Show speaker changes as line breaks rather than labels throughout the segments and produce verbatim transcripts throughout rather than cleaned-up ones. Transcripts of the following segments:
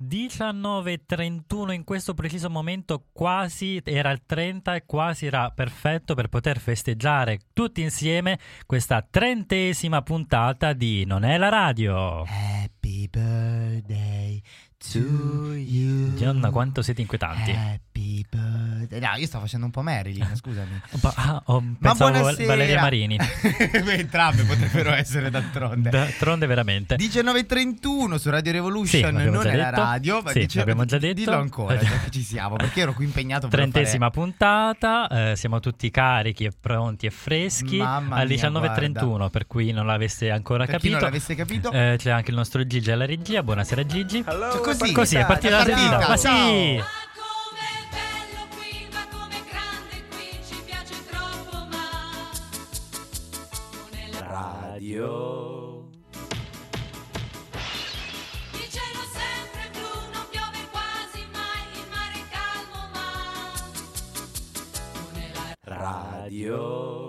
diciannove e trentuno in questo preciso momento, quasi era il trenta e quasi era perfetto per poter festeggiare tutti insieme questa trentesima puntata di Non è la radio.
Happy birthday to you.
Gianna, quanto siete inquietanti.
Happy birthday. No, io sto facendo un po' Marilyn, scusami.
Ah, oh,
Ma
pensavo
buonasera.
Valeria Marini.
Entrambe potrebbero essere d'altronde.
D'altronde veramente.
diciannove e trentuno su Radio Revolution,
Sì, l'abbiamo
non
già
è la
detto.
radio. Ma
Sì,
dice-
l'abbiamo già detto.
Dillo ancora, già che ci siamo, perché ero qui impegnato per
Trentesima puntata, eh, siamo tutti carichi e pronti e freschi
Mamma
al
mia,
diciannove e
guarda.
trentuno, per cui non l'avesse ancora
Per chi
capito.
non l'avesse capito.
Eh, c'è anche il nostro Gigi alla regia. Buonasera Gigi.
Hello,
Cioè, così,
Così è partita la
è partita,
sigla. Ma
ciao.
sì.
Ma com'è bello qui, ma com'è grande qui, ci piace troppo, ma non è la
Radio.
Il cielo sempre blu, non piove quasi mai, il mare è calmo, ma non è la
Radio.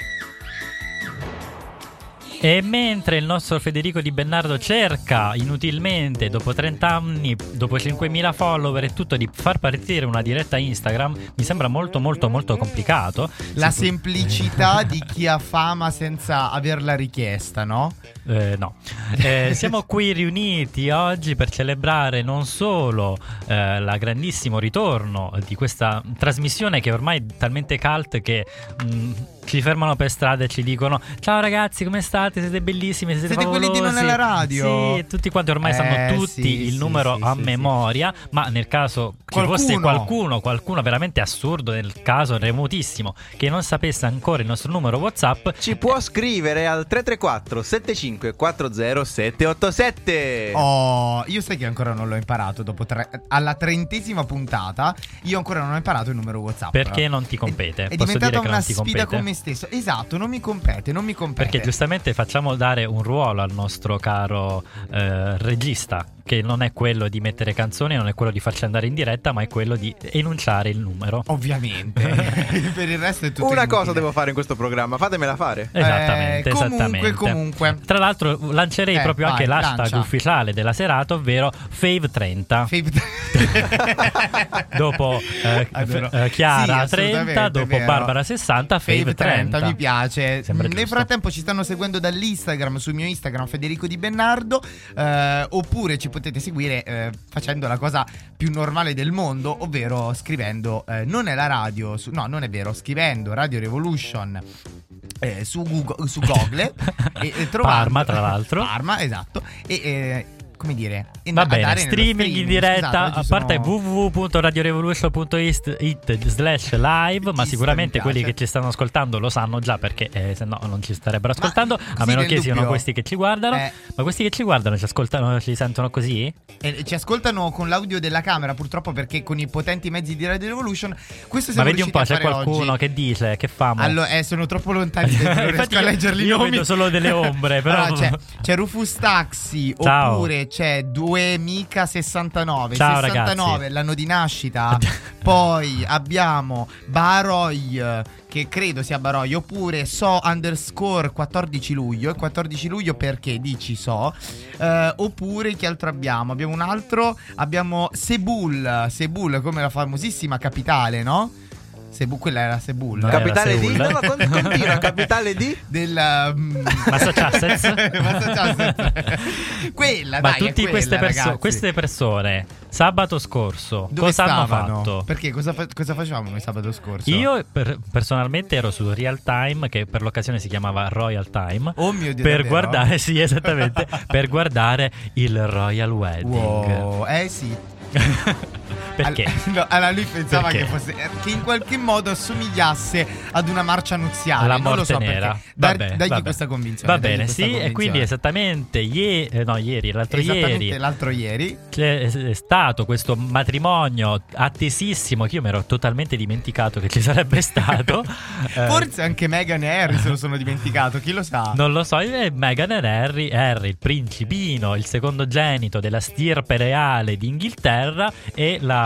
E mentre il nostro Federico Di Bernardo cerca inutilmente, dopo trenta anni, dopo cinquemila follower e tutto, di far partire una diretta Instagram, mi sembra molto molto molto complicato.
La
Si-
semplicità di chi ha fama senza averla richiesta, no?
Eh, no, Eh, siamo qui riuniti oggi per celebrare non solo eh, la grandissimo ritorno di questa trasmissione che ormai è talmente cult che mh, ci fermano per strada e ci dicono: ciao ragazzi, come state? Siete bellissimi, siete,
Siete quelli di Non è la radio?
Sì, tutti quanti ormai
Eh,
sanno tutti
sì,
il
sì,
numero
sì,
a
sì,
memoria, ma nel caso ci
Qualcuno.
fosse qualcuno, qualcuno veramente assurdo, nel caso remotissimo, che non sapesse ancora il nostro numero WhatsApp,
Ci può scrivere al tre tre quattro sette cinque quattro zero sette otto sette.
Oh, io sai che ancora non l'ho imparato dopo tre, alla trentesima puntata. Io ancora non ho imparato il numero WhatsApp.
perché non ti compete.
È
Posso
diventata
dire che
una
non ti
sfida
compete?
con me stesso. Esatto, non mi compete, non mi compete.
Perché giustamente facciamo dare un ruolo al nostro caro eh, regista, che non è quello di mettere canzoni, non è quello di farci andare in diretta, ma è quello di enunciare il numero.
Ovviamente. Per il resto è tutto
Una
inutile.
cosa devo fare in questo programma, fatemela fare.
Esattamente,
Eh, comunque,
esattamente.
comunque.
Tra l'altro lancerei
Eh,
proprio
vai,
anche l'hashtag
lancia.
ufficiale della serata, ovvero Fave trenta.
Fave-
Dopo eh,
Adoro.
f- eh, Chiara
Sì,
trenta,
assolutamente,
dopo
vero.
Barbara sessanta, Fave,
Fave trenta mi piace.
Sembra
Nel
giusto.
frattempo ci stanno seguendo dall'Instagram, sul mio Instagram Federico Di Bernardo, eh, oppure ci potete seguire eh, facendo la cosa più normale del mondo, ovvero scrivendo eh, non è la radio, su- no non è vero, scrivendo Radio Revolution eh, su Google, su Google e, e trovando
Parma, tra l'altro.
Parma, esatto. E eh, come dire,
Va bene,
andare nello
streaming in diretta,
Scusate,
a
oggi
parte
sono-
w w w punto radio revolution punto it slash live, ma
Chissà,
sicuramente
mi
quelli
piace.
che ci stanno ascoltando lo sanno già, perché eh, se no non ci starebbero ascoltando,
così
a meno
nel
che siano
dubbio-
questi che ci guardano.
Eh.
Ma questi che ci guardano ci ascoltano, ci sentono così?
E ci ascoltano con l'audio della camera, purtroppo, perché con i potenti mezzi di Radio Revolution questo
Ma
siamo
vedi un po',
riusciti a
c'è
fare
qualcuno
oggi.
che dice, che famo?
Allora, eh, sono troppo lontani, non
Infatti
riesco a
io-
leggerli i
io
nomi.
vedo solo delle ombre, però-
Allora, c'è, c'è Rufus Taxi,
Ciao.
oppure c'è Due Mica sessantanove.
Ciao,
sessantanove
ragazzi.
l'anno di nascita. Poi abbiamo Baroy, che credo sia Baroy, oppure So underscore quattordici luglio. Il quattordici luglio perché dici so. Eh, oppure che altro abbiamo? Abbiamo un altro, abbiamo Sebul, Sebul come la famosissima capitale, no? Sebu, quella era Sebul.
No,
Capitale
era
di?
Seul.
No, no, con- continua, capitale di?
Del um,
Massachusetts?
Massachusetts. Quella,
Ma
dai, è
tutti
quella,
queste, perso-
ragazzi.
queste persone sabato scorso
Dove
cosa hanno
stavano?
fatto?
Perché cosa, fa- cosa facevamo noi sabato scorso?
Io per- personalmente ero su Real Time, che per l'occasione si chiamava Royal Time.
Oh mio Dio,
Per
davvero?
guardare, sì, esattamente, per guardare il Royal Wedding.
Wow, eh sì.
Perché?
All- no, allora lui pensava
Perché?
che fosse eh, che in qualche modo assomigliasse ad una marcia nuziale.
La
non lo
morte
so
nera.
perché. Dar-
Vabbè,
dagli
vabbè.
questa convinzione.
Va
dagli
bene,
questa
sì, e quindi
convinzione.
esattamente ieri, eh, no, ieri, l'altro
Esattamente
ieri
l'altro ieri.
c'è è stato questo matrimonio attesissimo che io mi ero totalmente dimenticato che ci sarebbe stato. Eh,
Forse anche Meghan e Harry se lo sono dimenticato, chi lo sa.
Non lo so, e Meghan e Harry, Harry, il principino, il secondogenito della stirpe reale d'Inghilterra, e la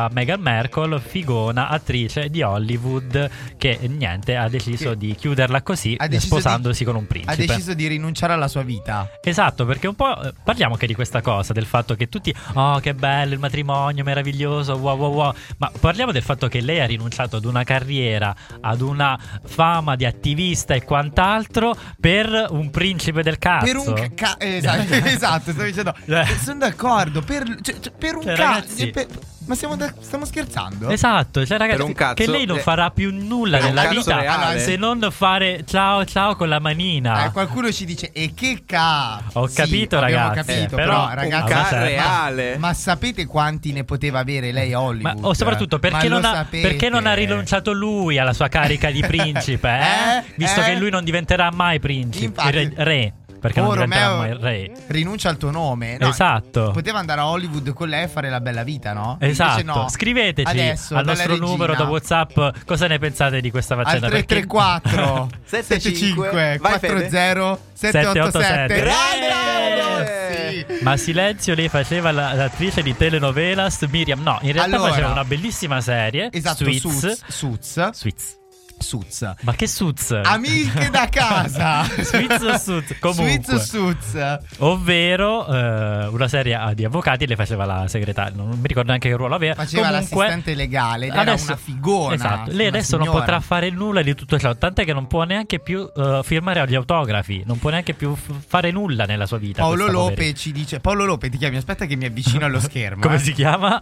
questa Meghan Markle, figona attrice di Hollywood, che niente ha deciso
Che
di chiuderla così,
ha deciso
sposandosi
di-
con un
Ha
principe.
deciso di rinunciare alla sua vita.
Esatto, perché un po' eh, parliamo anche di questa cosa, del fatto che tutti, oh che bello il matrimonio, meraviglioso, wow wow wow, ma parliamo del fatto che lei ha rinunciato ad una carriera, ad una fama di attivista e quant'altro per un principe del cazzo.
Per un ca- ca- esatto, esatto, stavo dicendo.
Eh.
Sono d'accordo. Per, cioè, cioè, per un
Cioè,
cazzo.
ragazzi-
Ma stiamo, da- stiamo scherzando?
Esatto, cioè ragazzi,
Per un cazzo,
che lei non
eh,
farà più nulla
per un
nella
cazzo
vita
reale.
se non fare ciao ciao con la manina.
Eh, qualcuno ci dice e che cazzo.
Ho capito,
abbiamo
ragazzi,
capito,
però
però,
un
ragazzi,
ca-
ma-
reale.
Ma sapete quanti ne poteva avere lei a
Ma
Hollywood?
o soprattutto perché
Ma
non,
lo
ha,
sapete?
perché non ha rinunciato lui alla sua carica di principe, eh?
Eh?
Visto
Eh?
che lui non diventerà mai principe,
Infatti-
re, re, perché
Oh,
non diventerà
Romeo,
mai re.
rinuncia al tuo nome. No,
Esatto.
Poteva andare a Hollywood con lei e fare la bella vita, no?
Esatto,
Invece no.
scriveteci
Adesso,
al
bella
nostro
regina,
numero da WhatsApp cosa ne pensate di questa
al
faccenda.
tre tre quattro
sette
sette cinque
cinque Vai,
quattro
Fede.
zero sette otto sette.
Grande
Grande! Sì.
Ma Silenzio, lei faceva la- l'attrice di telenovelas Miriam. No, in realtà
Allora,
faceva una bellissima serie.
Esatto,
Suits.
Suits. Suits.
Suits.
Suits.
Ma che Suits?
Amiche da casa.
Suits o Suits? Comunque.
Suits o Suits.
Ovvero eh, una serie ah, di avvocati, le faceva la segretaria. Non mi ricordo neanche che ruolo aveva.
Faceva
Comunque,
l'assistente legale ed era
adesso-
una figona.
Esatto. Lei
una
adesso non
signora.
potrà fare nulla di tutto ciò. Tant'è che non può neanche più eh, firmare gli autografi. Non può neanche più f- fare nulla nella sua vita.
Paolo
questa
Lope
poverina.
ci dice Paolo Lope ti chiami, aspetta che mi avvicino allo schermo.
Come
eh.
si chiama?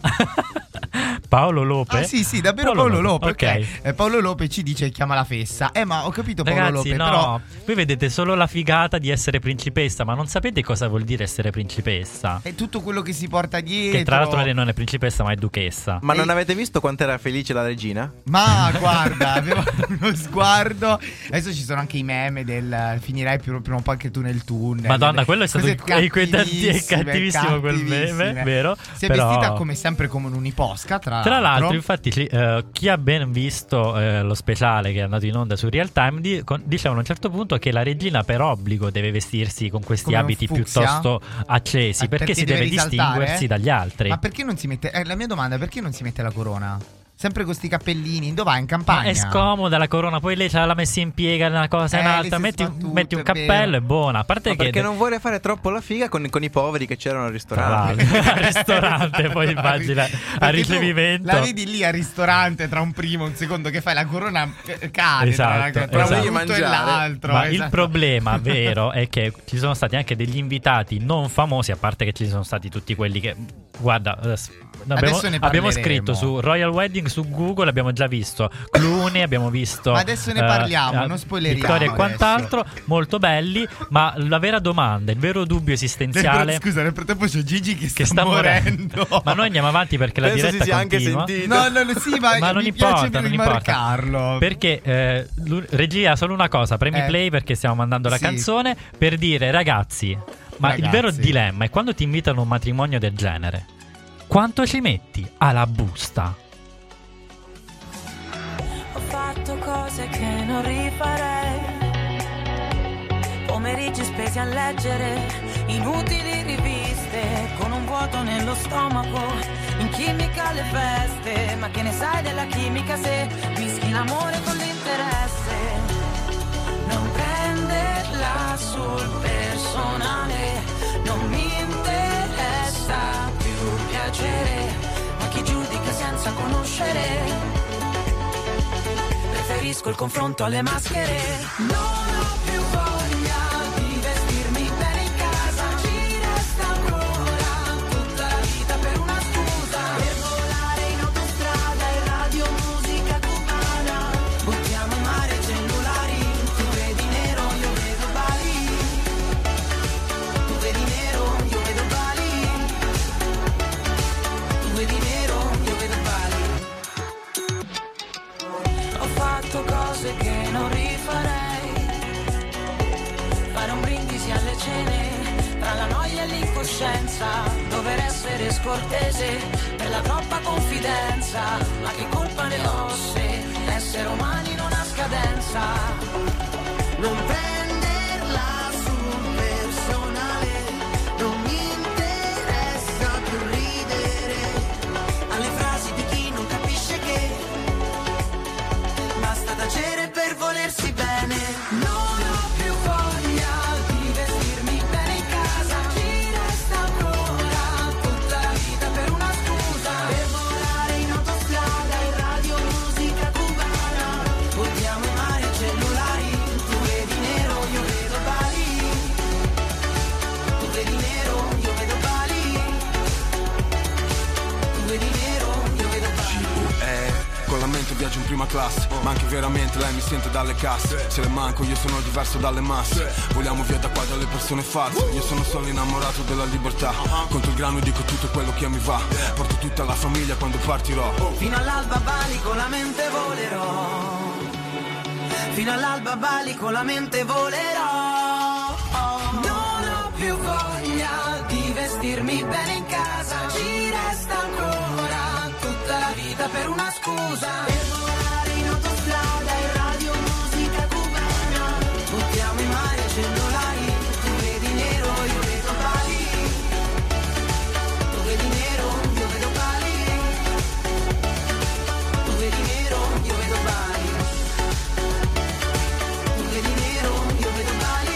Paolo Lope?
Ah sì sì davvero Paolo, Lope,
Ok.
ok. Eh, Paolo Lope ci dice chiama la fessa. Eh ma ho capito Paolo
Ragazzi,
Lope
no,
però
voi vedete solo la figata di essere principessa, ma non sapete cosa vuol dire essere principessa.
è tutto quello che si porta dietro.
Che tra l'altro lei non è principessa, ma è duchessa.
Ma non
Ehi.
avete visto quanto era felice la regina?
Ma guarda, avevo uno sguardo. Adesso ci sono anche i meme del finirai più, prima o poi anche tu nel tunnel.
Madonna, quello è stato
Cose
inqu- inquietante e
cattivissime,
cattivissimo quel meme,
cattivissime.
vero?
Si è
Però-
vestita come sempre come un'iposca, tra,
Tra l'altro, infatti, ci- eh, chi ha ben visto eh, lo speciale che è andato in onda su Real Time di- con- dicevano a un certo punto che la regina per obbligo deve vestirsi con questi
Come un
abiti
fucsia?
piuttosto accesi
Ah,
perché,
perché
si
deve
deve
risaltare?
distinguersi dagli altri.
Ma perché non si mette eh, la mia domanda è perché non si mette la corona? Sempre con sti cappellini, dove va in
Ma
campagna?
è scomoda la corona, poi lei ce l'ha messa in piega una cosa in
Eh,
alta,
le si
metti,
fa tutto,
metti un
è
cappello
vero.
e buona. A parte
Ma
che
perché non vuole fare troppo la figa con, con i poveri che c'erano al
Tra l'altro,
ristorante.
al ristorante, poi immagina
Perché
al
tu
ricevimento.
La vedi lì al ristorante tra un primo e un secondo che fai la corona eh, cade
Esatto,
tra, tra
esatto.
un punto e
Mangiare.
l'altro.
Ma il
esatto.
problema vero è che ci sono stati anche degli invitati non famosi, a parte che ci sono stati tutti quelli che, guarda, adesso abbiamo,
ne
abbiamo
parleremo.
scritto su Royal Wedding su Google, abbiamo già visto Clooney, abbiamo visto
Ma adesso ne parliamo, non spoileriamo
Vittoria e
adesso.
quant'altro, molto belli, ma la vera domanda, il vero dubbio esistenziale
Scusa, nel frattempo c'è Gigi che sta,
che sta
morendo.
morendo. Ma noi andiamo avanti perché la
Penso
diretta
si sia anche
continua.
sentito.
No, no, no, sì, ma,
Ma non
mi
importa,
piace
non importa.
rimarcarlo.
Perché eh, lu- regia, solo una cosa, premi
Eh.
play perché stiamo mandando la
Sì.
canzone per dire ragazzi, ma
Ragazzi.
il vero dilemma è quando ti invitano a un matrimonio del genere, quanto ci metti alla busta?
Ho fatto cose che non rifarei, pomeriggi spesi a leggere inutili riviste, con un vuoto nello stomaco, in chimica alle feste. Ma che ne sai della chimica se mischi l'amore con l'interesse? Non prenderla sul personale, non mi interessa più piacere, ma chi giudica senza conoscere. Preferisco il confronto alle maschere. Non ho più voglia di vestirmi bene in casa, ci resta ancora tutta la vita per una scusa, per volare in autostrada e radio musica cubana. Buttiamo in mare i cellulari, tu vedi nero, io vedo Bali. Tu vedi nero, io vedo Bali. Tu vedi nero, io vedo Bali. Ho fatto cose che non rifarei, fare un brindisi alle cene, tra la noia e l'incoscienza, dover essere scortese per la troppa confidenza. Ma che colpa ne ho se essere umani non ha scadenza? Non prenderla sul personale, non mi interessa più ridere alle frasi di chi
viaggio in prima classe, ma anche veramente lei mi sente dalle casse. Se le manco io sono diverso dalle masse. Vogliamo via da qua dalle persone false. Io sono solo innamorato della libertà. Conto il grano e dico tutto quello che mi va. Porto tutta la famiglia quando partirò.
Fino all'alba Bali con la mente volerò. Fino all'alba Bali con la mente volerò. Non ho più voglia di vestirmi bene in casa. Ci resta ancora tutta la vita per una scusa. Per volare in autostrada e radio musica cubana. Buttiamo in mare cellulari. Tu vedi nero, io vedo Bali. Tu vedi nero, io vedo Bali. Tu vedi nero, io vedo Bali. Tu vedi nero, io vedo Bali.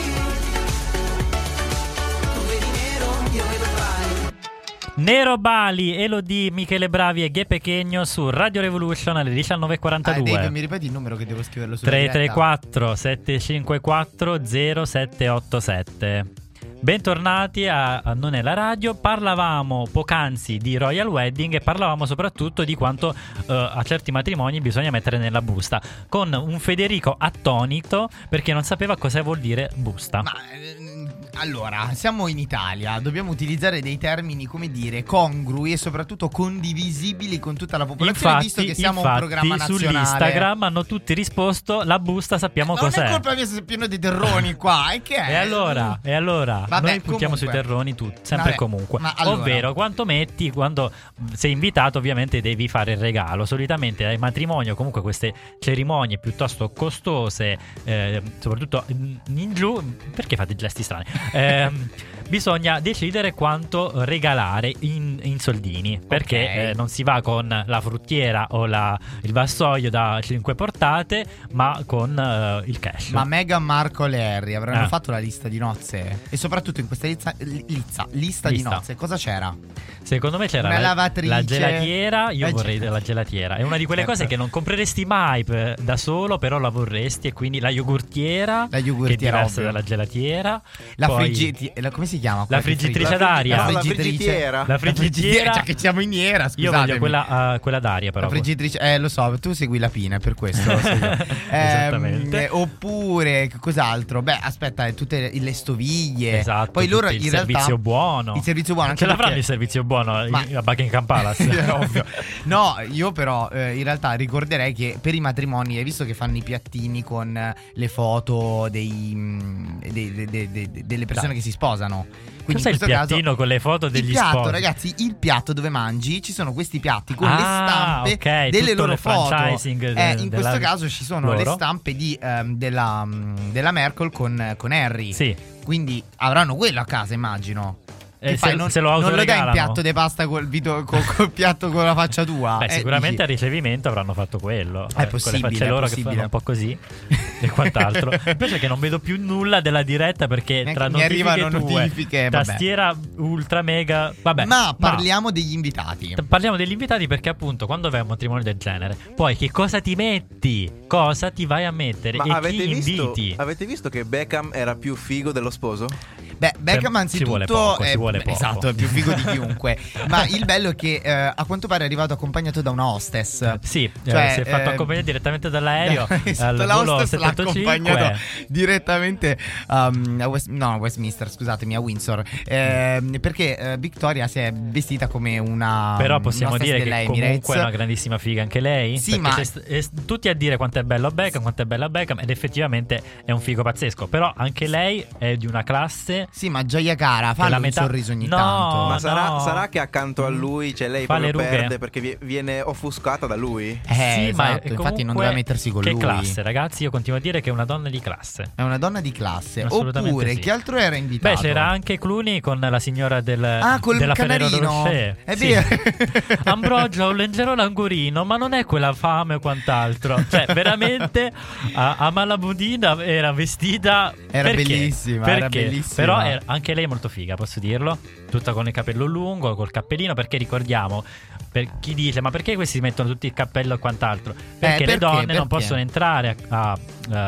Tu vedi nero, io vedo Bali.
Nero Bali, Elodie, Michele Bravi e Ghe Pechegno su Radio Revolution alle diciannove e
Ah,
quarantadue.
Dave, mi ripeti il numero che devo scriverlo sulla
tre
diretta?
tre quattro sette cinque quattro zero sette otto sette. Bentornati a, a Non è la radio. Parlavamo poc'anzi di Royal Wedding e parlavamo soprattutto di quanto uh, a certi matrimoni bisogna mettere nella busta, con un Federico attonito perché non sapeva cosa vuol dire busta.
Ma ehm, allora, siamo in Italia, dobbiamo utilizzare dei termini, come dire, congrui e soprattutto condivisibili con tutta la popolazione,
Infatti,
visto che siamo
infatti,
un programma nazionale.
sull'Instagram hanno tutti risposto la busta sappiamo
Non
cos'è.
è colpa mia se è pieno di terroni qua, e che è?
E allora, e allora
Vabbè,
noi puntiamo
comunque.
sui terroni tutti, sempre e
Vabbè,
comunque.
ma allora-
Ovvero, quanto metti quando sei invitato, ovviamente devi fare il regalo. Solitamente ai matrimoni o comunque queste cerimonie piuttosto costose, eh, soprattutto in in giù, perché fate gesti strani? Ehm, bisogna decidere quanto regalare in, in soldini, perché
Ok.
eh, non si va con la fruttiera o la, il vassoio da cinque portate, ma con eh, il cash.
Ma Meghan Markle e Harry avranno
Ah.
fatto la lista di nozze? E soprattutto in questa lista, lista, lista di
Lista.
nozze cosa c'era?
Secondo me c'era
Una
la,
lavatrice.
la gelatiera. Io
La
vorrei
ge-
la gelatiera. È una di quelle
Certo.
cose che non compreresti mai per- da solo, però la vorresti. E quindi la yogurtiera,
La
che è
yogurtiera,
diversa
ovvio.
dalla gelatiera.
La
Poi
friggiti- la- come si chiama?
la
quella che
friggitrice
frigge?
d'aria.
La
No, la
friggitrice.
friggitiera.
La
La friggitriera,
friggitriera.
già che siamo in nera,
Io
scusatemi.
voglio quella, uh, quella d'aria, però.
La friggitrice, eh lo so, tu segui la Pina, è per questo lo so io.
Esattamente.
Ehm, oppure, che cos'altro? Beh, aspetta, tutte le, le stoviglie.
Esatto.
Poi loro
tutti il
in realtà
servizio buono.
Il servizio buono, anche
Ce l'avranno
perché-
il servizio buono
Ma-
a Buckingham Palace.
È ovvio. No, io però eh, in realtà ricorderei che per i matrimoni, hai visto che fanno i piattini con eh, le foto dei, mm, dei- dei- dei- dei- delle persone
Dai.
che si sposano. Quindi
Cos'è
in
il
questo caso
piattino con le foto degli
il piatto,
sposi?
ragazzi, il piatto dove mangi, ci sono questi piatti con le
Ah,
stampe
ok,
delle
tutto
loro
il
foto.
franchising
Eh,
de-
in
della-
questo caso ci sono le
loro.
stampe di, ehm, della, mm, della Merkel con, con Harry.
Sì.
Quindi avranno quello a casa, immagino.
Eh,
Che fai,
se-
non,
se lo
non lo dai in
autoregalano.
piatto di pasta col, vito, col, col piatto con la faccia tua.
Beh,
Eh,
sicuramente a
dici,
ricevimento avranno fatto quello.
È
Eh,
possibile,
con le facce
è
loro che
possibile.
fanno un po' così e quant'altro. Invece che non vedo più nulla della diretta perché
Neanche
tra
mi
notifiche
arrivano
tue,
notifiche, vabbè.
tastiera ultra mega, vabbè.
Ma parliamo degli invitati.
Parliamo degli invitati perché appunto quando vai a un matrimonio del genere, poi che cosa ti metti? Cosa ti vai a mettere?
Ma
e
avete
chi
visto,
inviti?
avete visto che Beckham era più figo dello sposo?
Beh, Beckham
Si vuole
anzitutto
poco, si
è,
vuole
beh,
poco.
esatto, è più figo di chiunque. Ma il bello è che eh, a quanto pare è arrivato accompagnato da una hostess.
Sì, eh,
Cioè,
si è fatto
eh,
accompagnare direttamente dall'aereo
esatto,
al
la
volo
hostess l'ha
settantacinque.
accompagnato direttamente um, a West, no, a Westminster, scusatemi, a Windsor. Ehm, perché eh, Victoria si è vestita come una
Però possiamo
una hostess
dire che
della
comunque
Emirates.
è una grandissima figa anche lei.
Sì,
Perché
ma-
c'è st- è st- tutti a dire quanto è bello Beckham, quanto è bella Beckham, ed effettivamente è un figo pazzesco. Però anche lei è di una classe.
Sì, ma Gioia Cara,
Che
fa
la
un
metà-
sorriso ogni
No,
tanto.
Ma
no.
sarà, sarà che accanto a lui c'è lei
Fa le
proprio
rughe.
perde perché vi- viene offuscata da lui?
Eh,
sì, ma
esatto,
è
infatti non
comunque-
doveva mettersi con
che
lui.
classe, ragazzi. Io continuo a dire che è una donna di classe.
È una donna di classe.
Assolutamente
Oppure,
sì.
chi altro era invitato?
Beh, c'era anche Clooney con la signora del,
Ah, col
della Ferrero
canarino.
Rocher.
È
Sì.
vero.
Ambrogio, un leggero languorino, ma non è quella fame o quant'altro. Cioè, veramente a, a Malabudina era vestita.
Era
perché?
bellissima,
Perché?
era bellissima.
Però era- anche lei è molto figa, posso dirlo. Tutta con il capello lungo, col cappellino. Perché ricordiamo, per chi dice, ma perché questi si mettono tutti il cappello e quant'altro? Perché, le
perché?
donne non
Perché?
possono entrare a. a- a-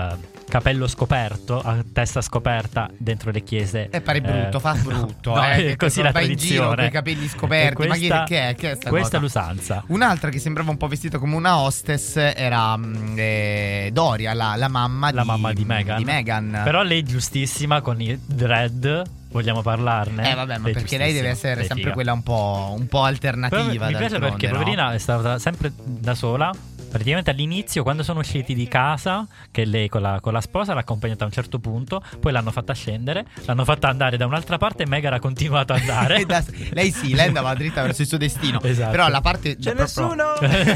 capello scoperto, a testa scoperta dentro le chiese.
E pare brutto,
eh,
fa brutto.
no,
eh,
è così la
vai in giro
tradizione.
con i capelli scoperti.
E questa,
ma che, che è? Che è sta
questa
cosa?
è l'usanza.
Un'altra che sembrava un po' vestita come una hostess era mh, eh, Doria, la, la mamma
La
di,
mamma di Meghan.
di Meghan.
Però lei giustissima con i dread. Vogliamo parlarne?
Eh vabbè, ma
Lei
perché lei deve essere
giustissima, lei
sempre
figa.
quella un po', un po' alternativa.
Però mi piace
d'altronde,
perché
no?
poverina è stata sempre da sola. Praticamente all'inizio, quando sono usciti di casa, che lei con la, con la sposa l'ha accompagnata a un certo punto, poi l'hanno fatta scendere, l'hanno fatta andare da un'altra parte e Meghan ha continuato ad andare.
E da- lei sì, lei andava dritta verso il suo destino.
Esatto.
Però la parte
C'è
proprio-
nessuno?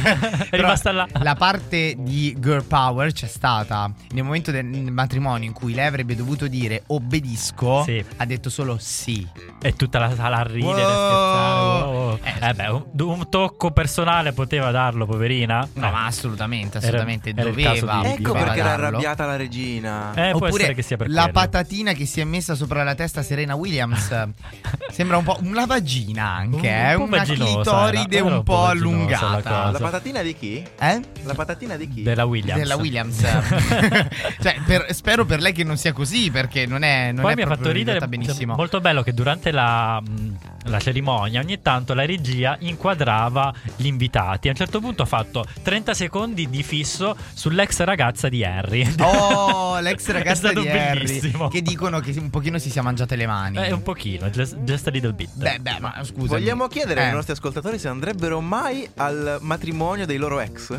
È
Però
rimasta là.
La parte di girl power c'è stata nel momento del matrimonio in cui lei avrebbe dovuto dire obbedisco.
Sì.
Ha detto solo sì.
E tutta la sala a ridere,
Wow.
a scherzare. wow.
Eh,
Eh beh, un, un tocco personale poteva darlo, poverina.
No,
Eh.
ma assolutamente, assolutamente
Era- era il caso
doveva.
di-
Ecco
doveva
perché era
darlo.
arrabbiata la regina.
Eh, può
Oppure
essere che sia per
la
quello.
patatina che si è messa sopra la testa a Serena Williams. Sembra un po' una vagina anche,
Un-
eh?
un po'
Una
vaginosa
clitoride
era, era
un
un po'
po'
vaginosa la
allungata.
cosa.
La patatina di chi?
Eh?
La patatina di chi?
Della Williams.
Della Williams. Cioè, per- spero per lei che non sia così, perché non è non
Poi
è
mi ha
proprio
fatto ridere
ridotta benissimo.
molto bello che durante la, mh, la cerimonia ogni tanto la regia inquadrava gli invitati. A un certo punto ha fatto trenta secondi di fisso sull'ex ragazza di Harry.
Oh, l'ex
È
ragazza
stato
di Harry,
bellissimo.
che dicono che un pochino si sia mangiate le mani.
Eh, un pochino, just, just a little bit.
Beh, beh, ma scusa.
Vogliamo chiedere
Eh.
ai nostri ascoltatori se andrebbero mai al matrimonio dei loro ex?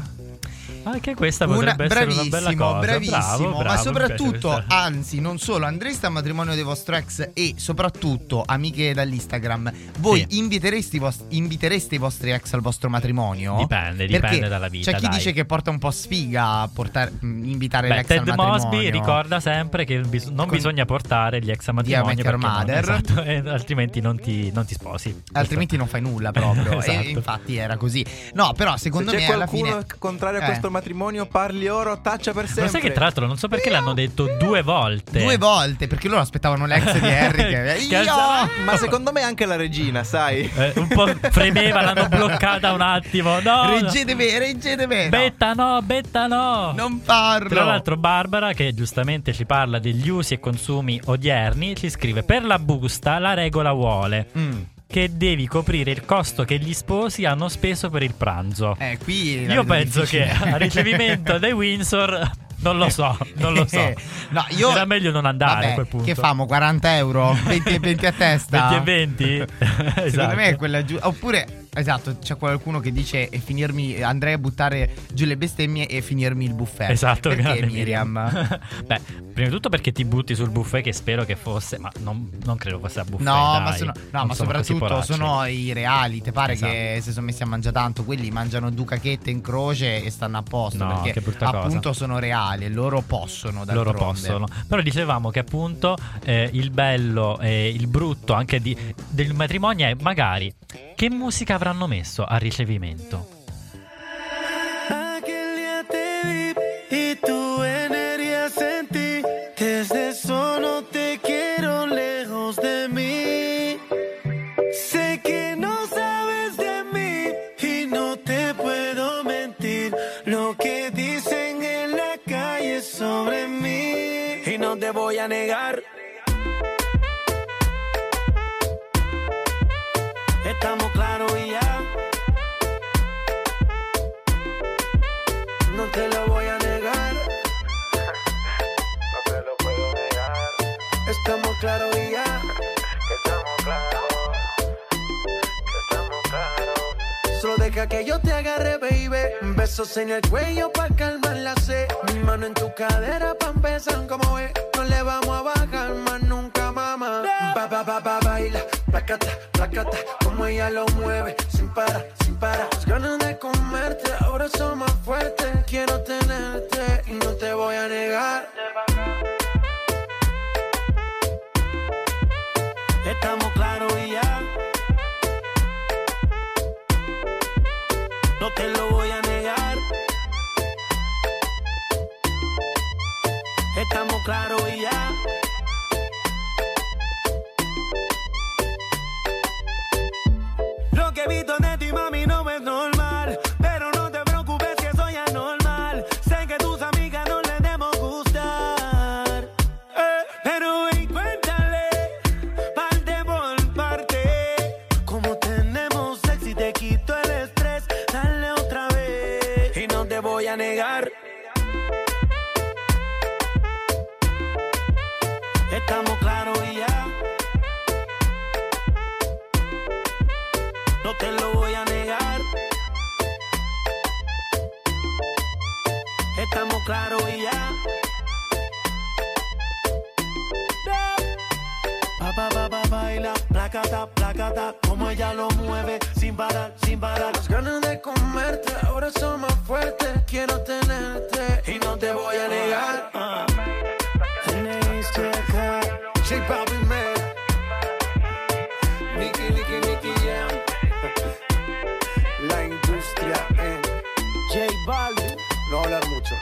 Anche questa
Una,
potrebbe essere una bella
bravissimo,
cosa.
bravissimo,
Bravo, bravo,
ma
mi piace
soprattutto,
questa.
anzi, non solo, andreste al matrimonio del vostro ex e soprattutto, amiche dall'Instagram, voi
Sì.
invitereste, i vos- invitereste i vostri ex al vostro matrimonio?
Dipende,
Perché
dipende dalla vita,
c'è chi
dai.
dice che porta un po' sfiga a portare, mh, invitare
Beh,
l'ex
Ted
al matrimonio.
Mosby ricorda sempre che bis- non
Con-
bisogna portare gli ex a
Di
matrimonio
How I Met Your
perché non-
Mother.
esatto, e altrimenti non ti, non ti sposi.
Altrimenti non fai nulla proprio.
Esatto.
E infatti era così. No, però secondo
se c'è
me alla
qualcuno
fine
contrario a
Eh.
questo matrimonio, parli oro, taccia per sempre.
Ma sai che tra l'altro non so perché l'hanno detto due volte.
due volte, perché loro aspettavano l'ex di Harry che,
Che
Io!
alzava-
Ma secondo me anche la regina, sai?
Eh, un po' fremeva, l'hanno bloccata un attimo. No,
Reggete me, reggete me. no.
Betta no, betta no.
Non parlo.
Tra l'altro Barbara, che giustamente ci parla degli usi e consumi odierni, ci scrive: per la busta la regola vuole
Mm.
che devi coprire il costo che gli sposi hanno speso per il pranzo.
Eh, qui la
Io
vedo
penso
difficile.
che al ricevimento dei Windsor non lo so, non lo so.
No, io
Era meglio non andare
Vabbè,
a quel punto.
Che famo? quaranta euro? venti, venti a testa?
venti e venti?
Secondo
Esatto.
me è quella giù. Oppure, esatto, c'è qualcuno che dice e finirmi, andrei a buttare giù le bestemmie e finirmi il buffet.
Esatto,
Perché
grande
Miriam?
Beh, prima di tutto perché ti butti sul buffet, che spero che fosse, ma non, non credo fosse a buffet.
No,
dai.
ma, sono, no,
Non
ma
sono così
soprattutto
poracci.
sono i reali. Te pare
Esatto.
che se sono messi a mangiare tanto, quelli mangiano due cacchette in croce e stanno a posto.
No,
perché
che brutta cosa.
appunto sono reali e loro possono.
Loro
d'altronde.
possono. Però dicevamo che appunto eh, il bello e il brutto anche di, del matrimonio è magari che musica avranno messo al ricevimento.
Aquel día te vi y tu energía sentí. Desde eso no te quiero lejos de mí. Sé que no sabes de mí y no te puedo mentir. Lo que dicen en la calle sobre mí y no te voy a negar. Estamos claros y ya. No te lo voy a negar. No te lo puedo negar. Estamos claros y ya. Estamos claros. Estamos claros. Solo deja que yo te agarre, baby. Besos en el cuello pa' calmar la sed. Mi mano en tu cadera pa' empezar como es. No le vamos a bajar más nunca, mamá. Ba, ba, ba, ba, baila. Placata, placata. Como ella lo mueve. Sin parar, sin parar. Las ganas de comerte ahora son más fuertes. Quiero tenerte y no te voy a negar. Estamos claros y ya. No te lo voy a negar. Estamos claros y ya. Lo que he visto de ti, mami, no es normal. Pero no te preocupes que soy anormal. Sé que tus amigas no les debemos gustar. quito el estrés, dale otra vez. Y no te voy a negar, estamos claros y ya. No te lo voy a negar, estamos claros y ya. Pa, pa, pa, pa, baila, placata, placata, como ella lo mueve, sin parar, sin parar. Las ganas de comerte, ahora son más fuertes. Quiero tenerte y no te voy a negar. Uh. J Balvin, man. Nicky, Nicky, Nicky Jam. La industria en J Balvin. No hablar mucho.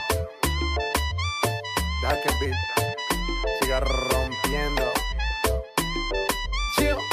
Deja que el beat siga rompiendo. Chill.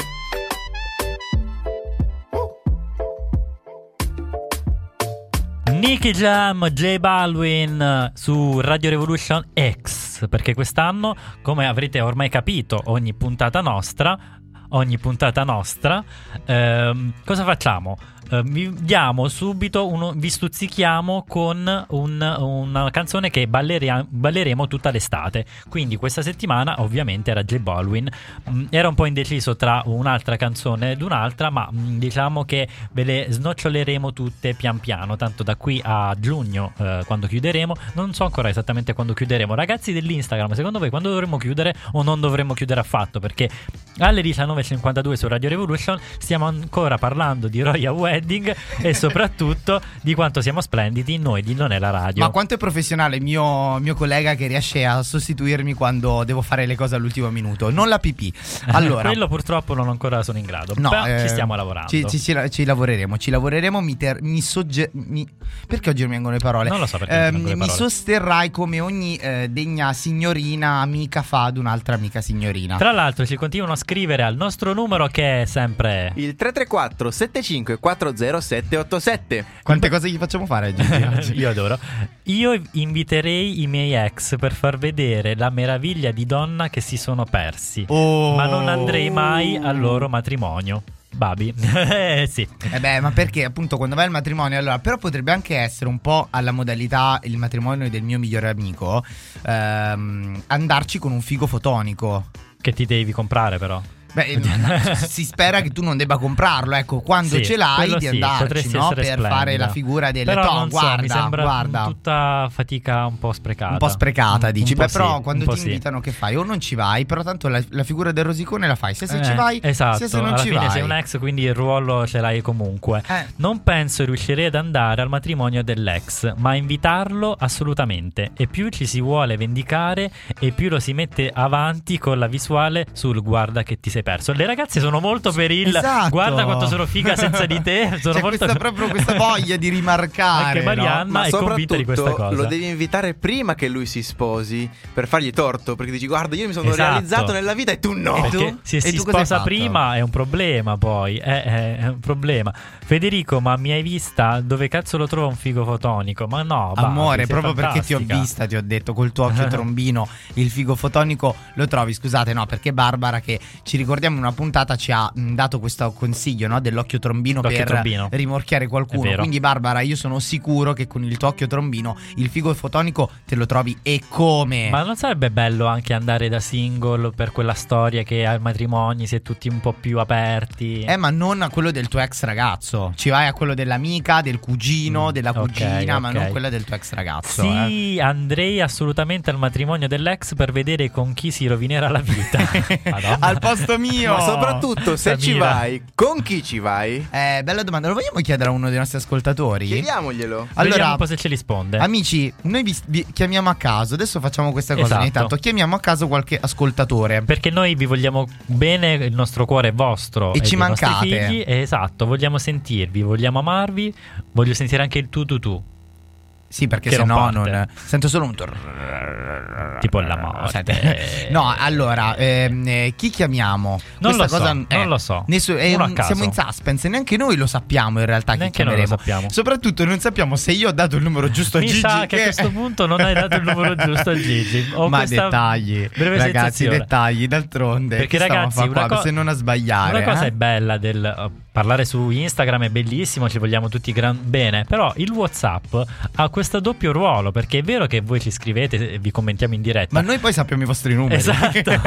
Nicky Jam, J Balvin su Radio Revolution X, perché quest'anno, come avrete ormai capito, ogni puntata nostra, ogni puntata nostra, ehm, cosa facciamo? Eh, vi diamo subito uno, vi stuzzichiamo con un, una canzone che balleria, balleremo tutta l'estate. Quindi questa settimana ovviamente era J Balvin. Mm, era un po' indeciso tra un'altra canzone ed un'altra, ma mm, diciamo che ve le snoccioleremo tutte pian piano, tanto da qui a giugno, eh, quando chiuderemo. Non so ancora esattamente quando chiuderemo. Ragazzi dell'Instagram, secondo voi quando dovremmo chiudere o non dovremmo chiudere affatto? Perché alle diciannove e cinquantadue su Radio Revolution stiamo ancora parlando di Royal Wedding e soprattutto di quanto siamo splendidi noi di Non è la radio.
Ma quanto è professionale il mio, mio collega che riesce a sostituirmi quando devo fare le cose all'ultimo minuto. Non la pipì. Allora,
quello purtroppo non ancora sono in grado.
No,
Però
eh,
ci stiamo lavorando.
Ci, ci, ci, ci lavoreremo. Ci lavoreremo. Mi, ter, mi, sogge, mi Perché oggi mi vengono le parole?
Non lo so perché
eh,
mi vengono le
mi
parole.
sosterrai come ogni eh, degna signorina amica fa ad un'altra amica signorina.
Tra l'altro ci continuano a scrivere al nostro numero che è sempre
il tre tre quattro sette cinque quattro zero sette otto sette.
Quante cose gli facciamo fare oggi?
Io adoro. Io inviterei i miei ex per far vedere la meraviglia di donna che si sono persi.
Oh.
Ma non andrei mai al loro matrimonio. Babi. Eh sì.
Eh beh, ma perché appunto quando vai al matrimonio, allora, però potrebbe anche essere un po' alla modalità il matrimonio del mio migliore amico, ehm, andarci con un figo fotonico.
Che ti devi comprare però.
Beh, si spera che tu non debba comprarlo, ecco, quando
Sì,
ce l'hai
quello
di
sì,
andarci,
potresti
no?
essere
Per
splendida.
fare la figura del
Però
Tom,
non so,
guarda,
mi sembra
guarda.
tutta fatica un po' sprecata.
Un po' sprecata,
Un-
dici.
un po'
Beh, però
sì,
quando
un po'
ti
sì.
invitano che fai? O non ci vai, però tanto la, la figura del rosicone la fai. Se, se
Eh,
ci vai,
esatto,
se, se non
alla
ci
fine
vai.
sei un ex, quindi il ruolo ce l'hai comunque.
Eh.
Non penso riuscirei ad andare al matrimonio dell'ex, ma invitarlo assolutamente. E più ci si vuole vendicare e più lo si mette avanti con la visuale sul guarda che ti sei perso. Le ragazze sono molto per il
Esatto.
guarda quanto sono figa senza di te. Sono
C'è
molto
questa, proprio questa voglia di rimarcare.
Anche Marianna
no?
Ma
è convinta di questa
soprattutto
cosa.
lo devi invitare prima che lui si sposi per fargli torto, perché dici guarda io mi sono
Esatto.
realizzato nella vita e tu no.
E
Perché
tu?
se
E
si
tu cosa hai
sposa
fatto?
prima è un problema, poi è, è- è un problema. Federico, ma mi hai vista? Dove cazzo lo trova un figo fotonico? Ma no, Babi,
Amore,
sei
proprio perché ti ho
fantastica.
vista, ti ho detto col tuo occhio trombino il figo fotonico lo trovi. Scusate, no, perché Barbara, che ci ricordiamo in una puntata, ci ha mh, dato questo consiglio, no, dell'occhio trombino
L'occhio
per
trombino.
rimorchiare
È
qualcuno.
vero.
Quindi Barbara, io sono sicuro che con il tuo occhio trombino il figo fotonico te lo trovi e come.
Ma non sarebbe bello anche andare da single per quella storia che ai matrimoni si è tutti un po' più aperti?
Eh, ma non a quello del tuo ex ragazzo. Ci vai a quello dell'amica, del cugino,
Mm,
della
ok,
cugina, ma
ok.
non quella del tuo ex ragazzo. eh.
Sì, andrei assolutamente al matrimonio dell'ex per vedere con chi si rovinerà la vita. Madonna.
Al posto mio.
Ma soprattutto se ci
Samira.
vai, con chi ci vai?
Eh, bella domanda. Lo vogliamo chiedere a uno dei nostri ascoltatori?
Chiediamoglielo.
Vediamo
Allora,
un po' se ci risponde.
amici, noi vi, vi chiamiamo a caso. Adesso facciamo questa cosa.
Esatto.
Ogni tanto chiamiamo a caso qualche ascoltatore.
Perché noi vi vogliamo bene, il nostro cuore è vostro
E ci
dei nostri
mancate.
figli, e esatto, vogliamo sentirvi, vogliamo amarvi, voglio sentire anche il tu tu tu,
Sì, perché
Che
se
non
no
parte.
non. Sento solo un. tor-
tipo la morte.
Sente- No, allora, ehm, eh, chi chiamiamo?
Non
Questa
lo so,
cosa,
non lo so.
nessu- è
Uno a
un-
caso.
siamo in suspense, neanche noi lo sappiamo in realtà. Chi
Neanche noi lo
chiameremo.
sappiamo.
Soprattutto non sappiamo se io ho dato il numero giusto a
Mi
Gigi.
sa che a questo punto non hai dato il numero giusto a Gigi. Ho
Ma
questa
dettagli,
breve
ragazzi,
sensazione.
dettagli, d'altronde.
Perché
chi stiamo a
ragazzi,
fare
una,
qua
co-
se non a sbagliare.
una cosa
eh?
è bella del uh, parlare su Instagram è bellissimo, ci vogliamo tutti gran bene, però il WhatsApp ha questo doppio ruolo, perché è vero che voi ci scrivete e vi commentiamo in diretta,
ma noi poi sappiamo i vostri numeri.
esatto.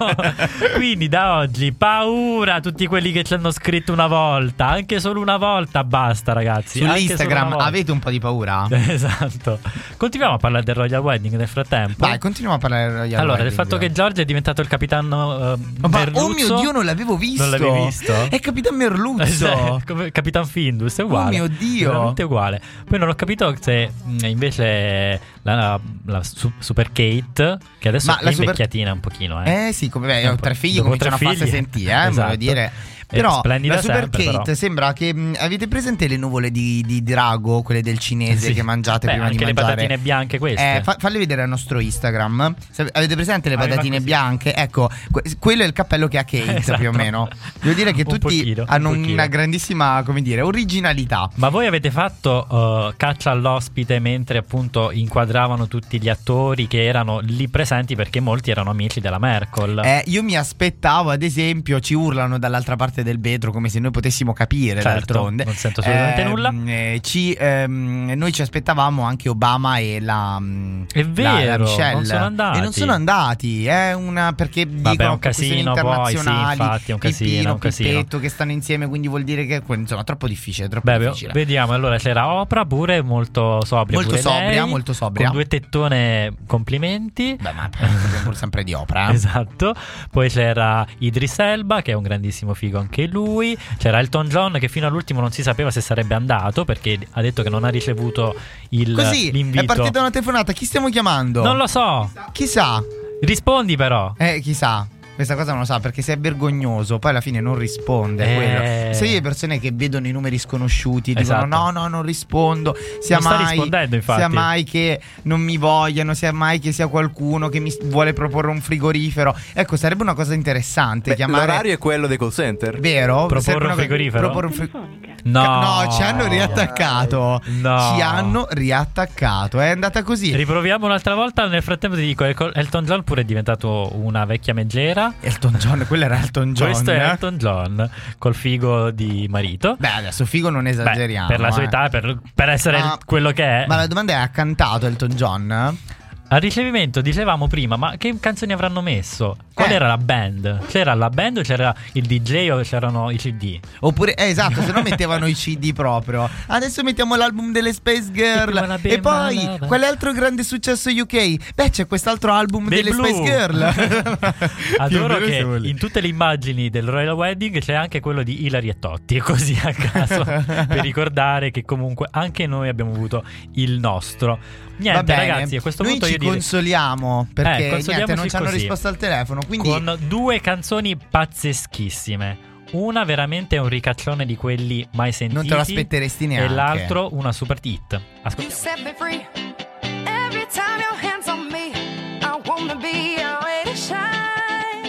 Quindi da oggi paura a tutti quelli che ci hanno scritto una volta, anche solo una volta basta, ragazzi.
Sull'Instagram avete un po' di paura?
Esatto. Continuiamo a parlare del Royal Wedding nel frattempo.
Vai, continuiamo a parlare del Royal
allora,
Wedding.
del fatto che Giorgio è diventato il capitano uh,
Ma
Merluzzo.
oh mio Dio, non l'avevo visto.
Non l'avevi visto?
È Capitan Merluzzo.
Come Capitan Findus, è uguale.
Oh mio Dio.
Veramente uguale. Poi non ho capito se mh, invece la, la su- Super Kate, che adesso
Ma
è
la super-
invecchiatina un pochino, eh.
Eh sì, come beh, ho tre figli,
Dopo
cominciano
tre
a farsi
figli.
sentire, eh,
Esatto.
voglio dire.
È
Però
splendida
la Super
sempre,
Kate
però.
sembra che mh, avete presente le nuvole di, di drago, quelle del cinese
Sì.
che mangiate
Beh,
prima di
anche le
mangiare?
patatine bianche queste.
Eh, fa- falle vedere al nostro Instagram. Se- avete presente le
Aveva
patatine
così.
bianche? Ecco, que- quello è il cappello che ha Kate,
Esatto.
più o meno. Devo dire che
Un
tutti
pochino, un
hanno
pochino.
una grandissima, come dire, originalità.
Ma voi avete fatto uh, caccia all'ospite mentre appunto inquadravano tutti gli attori che erano lì presenti, perché molti erano amici della Merkel.
Eh, io mi aspettavo, ad esempio, ci urlano dall'altra parte del vetro come se noi potessimo capire,
Certo,
d'altronde.
non sento assolutamente
Ehm,
nulla.
eh, ci, ehm, noi ci aspettavamo anche Obama e la mm,
È
la-
vero,
la Michelle.
non sono andati.
E non sono andati, è una perché
Vabbè,
dicono
è un
per questioni
casino, poi, sì,
internazionali,
infatti, è un casino,
Pippino,
è un casino.
Pippetto che stanno insieme, quindi vuol dire che insomma troppo difficile, troppo
Beh,
difficile.
vediamo. Allora c'era Oprah pure, molto sobria,
Molto
pure
sobria,
lei,
molto sobria.
con due tettone, complimenti.
Beh, ma parliamo pure sempre di Oprah. eh.
Esatto. Poi c'era Idris Elba, che è un grandissimo figo anche lui. C'era Elton John, che fino all'ultimo non si sapeva se sarebbe andato, perché ha detto che non ha ricevuto il,
Così
l'invito.
è partita una telefonata, chi stiamo chiamando?
Non lo so.
Chissà.
Rispondi però.
Eh, chissà. Questa cosa non lo sa perché se è vergognoso poi alla fine non risponde.
Eh.
Quello. Se io persone che vedono i numeri sconosciuti
Esatto.
dicono no no non rispondo, sia
Non sta
mai,
rispondendo, infatti.
sia mai che non mi vogliano, sia mai che sia qualcuno che mi s- vuole proporre un frigorifero. Ecco, sarebbe una cosa interessante
Beh,
chiamare.
l'orario è quello dei call center.
Vero?
Proporre
Sarebbe
un
una-
frigorifero?
proporre un fri-
No.
No, ci hanno riattaccato.
No.
Ci hanno riattaccato. È andata così.
Riproviamo un'altra volta. Nel frattempo ti dico, El- Elton John pure è diventato una vecchia megera.
Elton John, quello era Elton John.
Questo è
eh?
Elton John col figo di marito.
Beh, adesso figo non
Beh,
esageriamo.
per la sua
eh.
età, per, per essere
Ma-
il- quello che è.
Ma la domanda è: ha cantato Elton John?
Al ricevimento dicevamo prima, ma che canzoni avranno messo? Qual
Eh.
era la band? C'era la band o c'era il D J o c'erano i C D?
Oppure, eh, esatto, se no mettevano i C D proprio. Adesso mettiamo l'album delle Space Girl.
E come la
E poi,
bimba lava.
quale altro grande successo U K? Beh, c'è quest'altro album
Dei
delle
Blue.
Space Girl.
Adoro
Più
che
veloce.
in tutte le immagini del Royal Wedding c'è anche quello di Hilary e Totti, così a caso, per ricordare che comunque anche noi abbiamo avuto il nostro. Niente,
Va bene.
ragazzi, a questo
Noi
punto
ci
io direi
consoliamo perché
Eh,
niente,
consoliamoci
non ci hanno
così.
risposto al telefono. Quindi
con due canzoni pazzeschissime. Una veramente un ricaccione di quelli mai sentiti,
non te lo aspetteresti neanche.
e l'altro una super hit.
You
Ascoltiamo.
set me free. Every time your hands on me, I wanna be your ray to shine.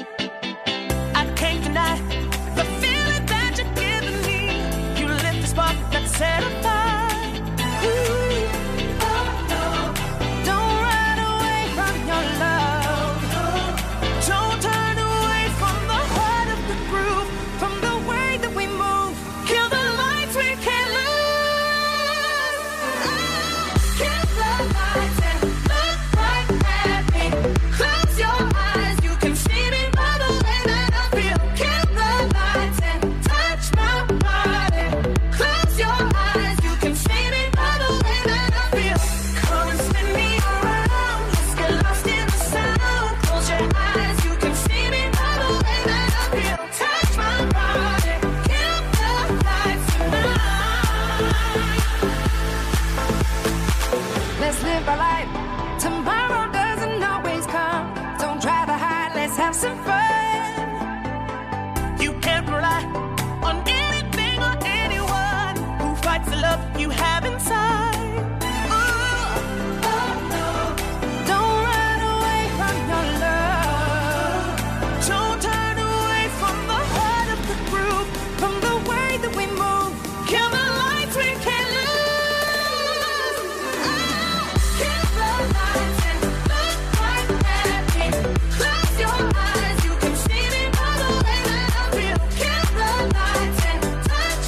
I can't deny the feeling that you're giving me. You lit the spark that set a fire. Ooh, oh no. Don't run away from your love. Don't turn away from the heart of the groove, from the way that we move. Kill the lights we can't lose. Kill the lights and look right at me. Close your eyes, you can see me by the way that I feel. Kill the lights and touch my body. Close your eyes, you can see me by the way that I feel. Come and spin me around, just get lost in the sound. Close your eyes, you can see me by the way that I feel. Touch my body, kill the lights tonight. Let's live our life. Tomorrow doesn't always come. Don't try to hide, let's have some fun. You can't rely on anything or anyone who fights the love you have inside. Ooh, oh no. Don't run away from your love. Don't turn away from the heart of the groove, from the way that we move. Kill the lights we can't lose. Oh, kill the lights and look right at me. Close your eyes, you can see me by the way that I feel. Kill the lights and touch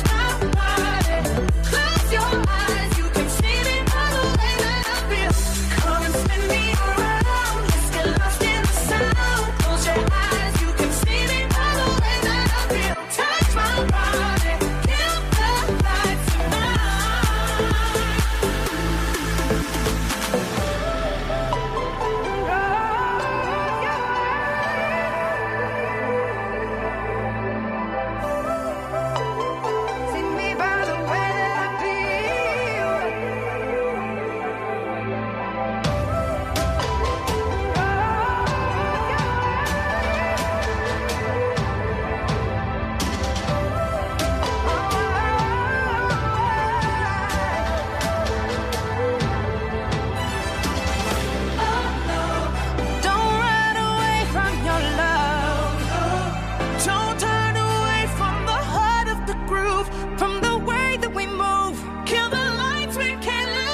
Kill the lights, we can't lose.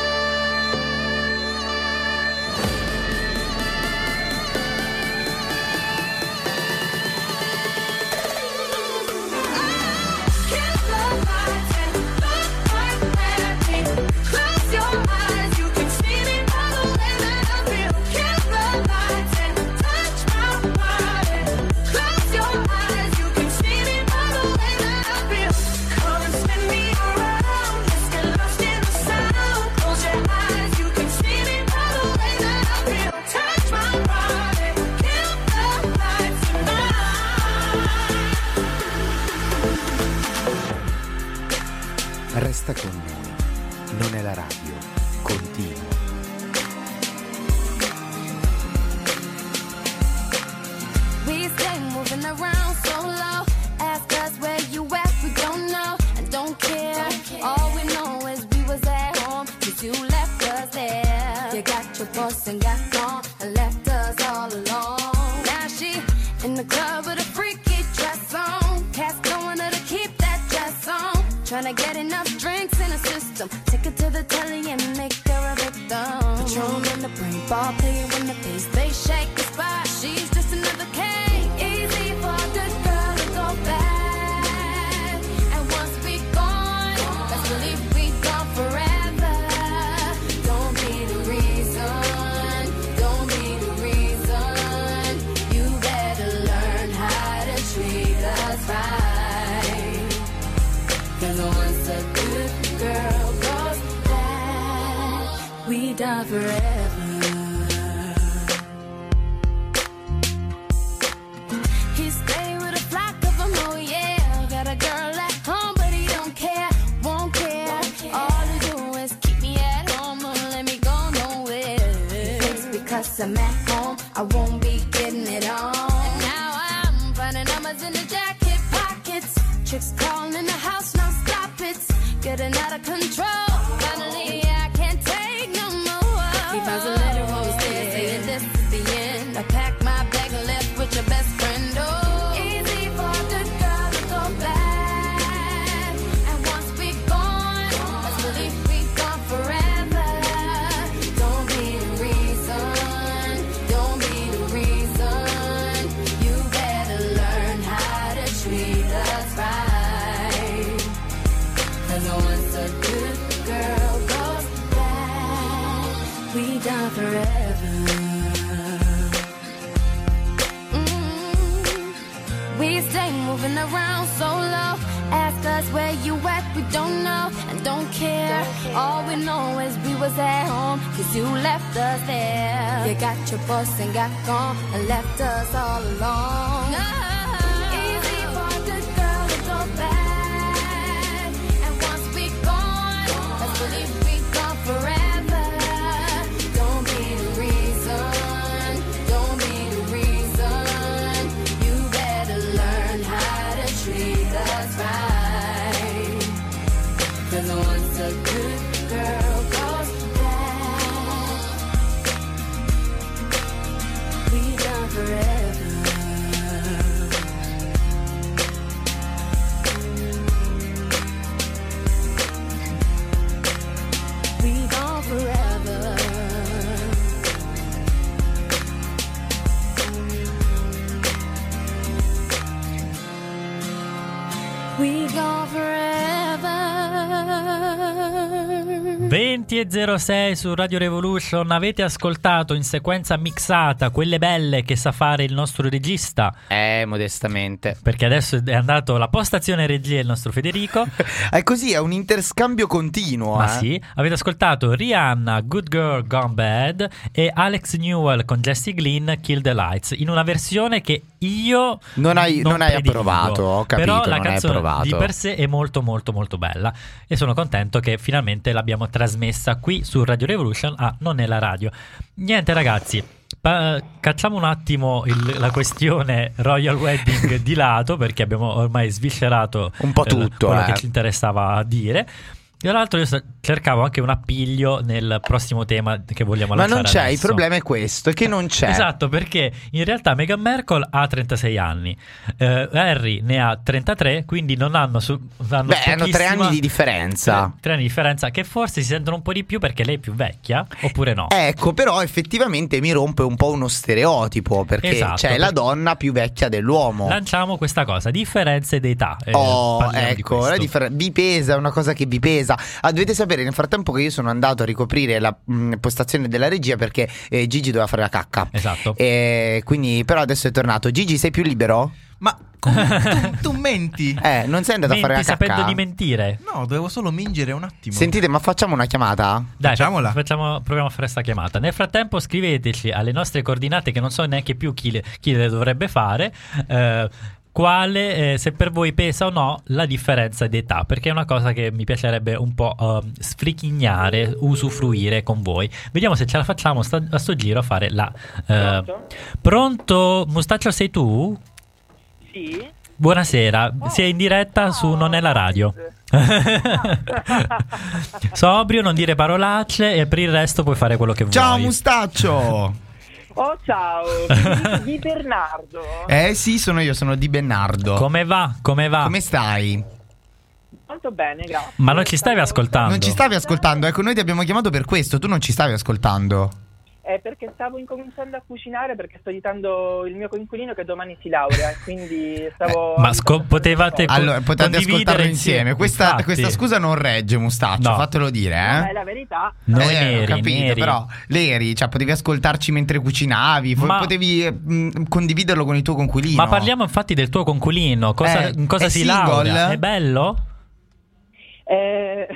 Kill the lights and look right at me. Close your eyes, you can see me by the way that I feel. Kill the lights and touch my body. Close your eyes, you can see me by the way that I feel. Come and spin me around, let's get lost in the sound. Close your eyes, you can see me by the way that I feel. Touch my body, kill the lights tonight.
Resta con noi, non è la radio, continua.
We stay moving around so low. Ask us where you at, we don't know and don't care. All we know is we was at home, cause you left us there. You got your boss and got gone and left us all alone. Now she in the club with a freaky dress on. Cats going to keep that dress on. Tryna get enough drinks in the system. Take her to the telly and make her a victim. Patron in the brain, ball player in the face. They shake the spot, she's just another case. Easy for a good girl to go bad. And once we gone, best believe we gone forever. Don't be the reason, don't be the reason. You better learn how to treat us right. Cause once a good girl goes bad, we die forever. He stay with a flock of them, oh yeah. Got a girl at home, but he don't care, won't care. All he do is keep me at home, won't let me go nowhere. It's because I'm at home, I won't be getting it on. And now I'm finding numbers in the jacket pockets. Chicks calling in the house, now stop it. Getting out of control. Finally, I can't take no more. He finds a letter on his desk saying this is the end. I packed my bag and left with your best friend. Oh, easy for a good girl to go bad. And once we gone, best believe we gone forever. Don't be the reason, don't be the reason. You better learn how to treat us right. Cause once a good girl goes bad, we die forever. Mm. We stay moving around so low. Ask us where you at, we don't know and don't care. All we know is we was at home, cause you left us there. You got your boss and got gone and left us all alone. Easy for a good girl to go bad. And once we gone, let's believe we gone forever. Don't be the reason, don't be the reason. You better learn how to treat us right. Cause once a good girl goes bad, we done forever. We gone forever. We gone forever.
venti e zero sei su Radio Revolution. Avete ascoltato in sequenza mixata quelle belle che sa fare il nostro regista,
Eh, modestamente.
perché adesso è andato la postazione regia il nostro Federico.
È così, è un interscambio continuo.
Ma
eh.
sì, avete ascoltato Rihanna, Good Girl Gone Bad, e Alex Newell con Jessie Glynn, Kill the Lights, in una versione che io
Non hai- non hai
prediligo.
approvato, ho capito,
Però la
non hai
canzone
approvato.
di per sé è molto molto molto bella e sono contento che finalmente l'abbiamo trasmessa qui su Radio Revolution a Non è la radio. Niente ragazzi, pa- cacciamo un attimo il- la questione Royal Wedding di lato, perché abbiamo ormai sviscerato
Un po'
eh,
tutto,
quello
eh.
che ci interessava dire. Tra l'altro io sta- cercavo anche un appiglio nel prossimo tema che vogliamo
Ma
lanciare
non c'è,
adesso.
il problema è questo, è che non c'è.
Esatto, perché in realtà Meghan Markle ha trentasei anni, eh, Harry ne ha trentatré, quindi non hanno, su, hanno
Beh, hanno tre
pochissima-
anni di differenza.
Tre, tre anni di differenza, che forse si sentono un po' di più perché lei è più vecchia, oppure no?
Ecco, però effettivamente mi rompe un po' uno stereotipo, perché
Esatto,
c'è la
perché-
donna più vecchia dell'uomo.
Lanciamo questa cosa, differenze d'età. eh,
Oh,
parliamo di
ecco, la
questo.
differ- vi pesa, è una cosa che vi pesa. Ah, dovete sapere nel frattempo che io sono andato a ricoprire la mh, postazione della regia perché eh, Gigi doveva fare la cacca.
Esatto.
E quindi, però adesso è tornato. Gigi, sei più libero?
Ma come? tu, tu menti?
Eh, non sei andato
Menti
a fare la cacca?
sapendo di mentire.
No, dovevo solo mingere un attimo.
Sentite, ma facciamo una chiamata?
Dai,
Facciamola.
facciamo, proviamo a fare questa chiamata. Nel frattempo scriveteci alle nostre coordinate, che non so neanche più chi le, chi le dovrebbe fare, eh, quale, eh, se per voi pesa o no la differenza di età, perché è una cosa che mi piacerebbe un po' uh, sfrichignare, usufruire con voi. Vediamo se ce la facciamo sta, a sto giro a fare la... eh, pronto? Mustaccio, sei tu?
Sì.
Buonasera, sei in diretta su Non è la radio. Sobrio, non dire parolacce e per il resto puoi fare quello che vuoi.
Ciao Mustaccio.
Oh, ciao, di, di Bernardo.
Eh sì, sono io, sono di Bernardo.
Come va? Come va?
Come stai?
Molto bene, grazie.
Ma non ci stavi ascoltando?
Non ci stavi ascoltando, ecco, noi ti abbiamo chiamato per questo, tu non ci stavi ascoltando.
È perché stavo incominciando a cucinare, perché sto aiutando il mio coinquilino che domani si laurea, e quindi stavo...
Eh, Ma sco- potevate
Allora, potete
condividere
ascoltarlo insieme. Questa,
infatti.
questa scusa non regge, Mustaccio,
No.
fatelo dire, eh.
No, è la verità.
Noi
Eh,
neri,
ho capito,
neri.
però l'eri, cioè potevi ascoltarci mentre cucinavi, fo-
Ma-
potevi eh, mh, condividerlo con il tuo conquilino.
Ma parliamo infatti del tuo conquilino. Cosa,
Eh,
in cosa
è
si
single?
laurea? È bello?
Eh...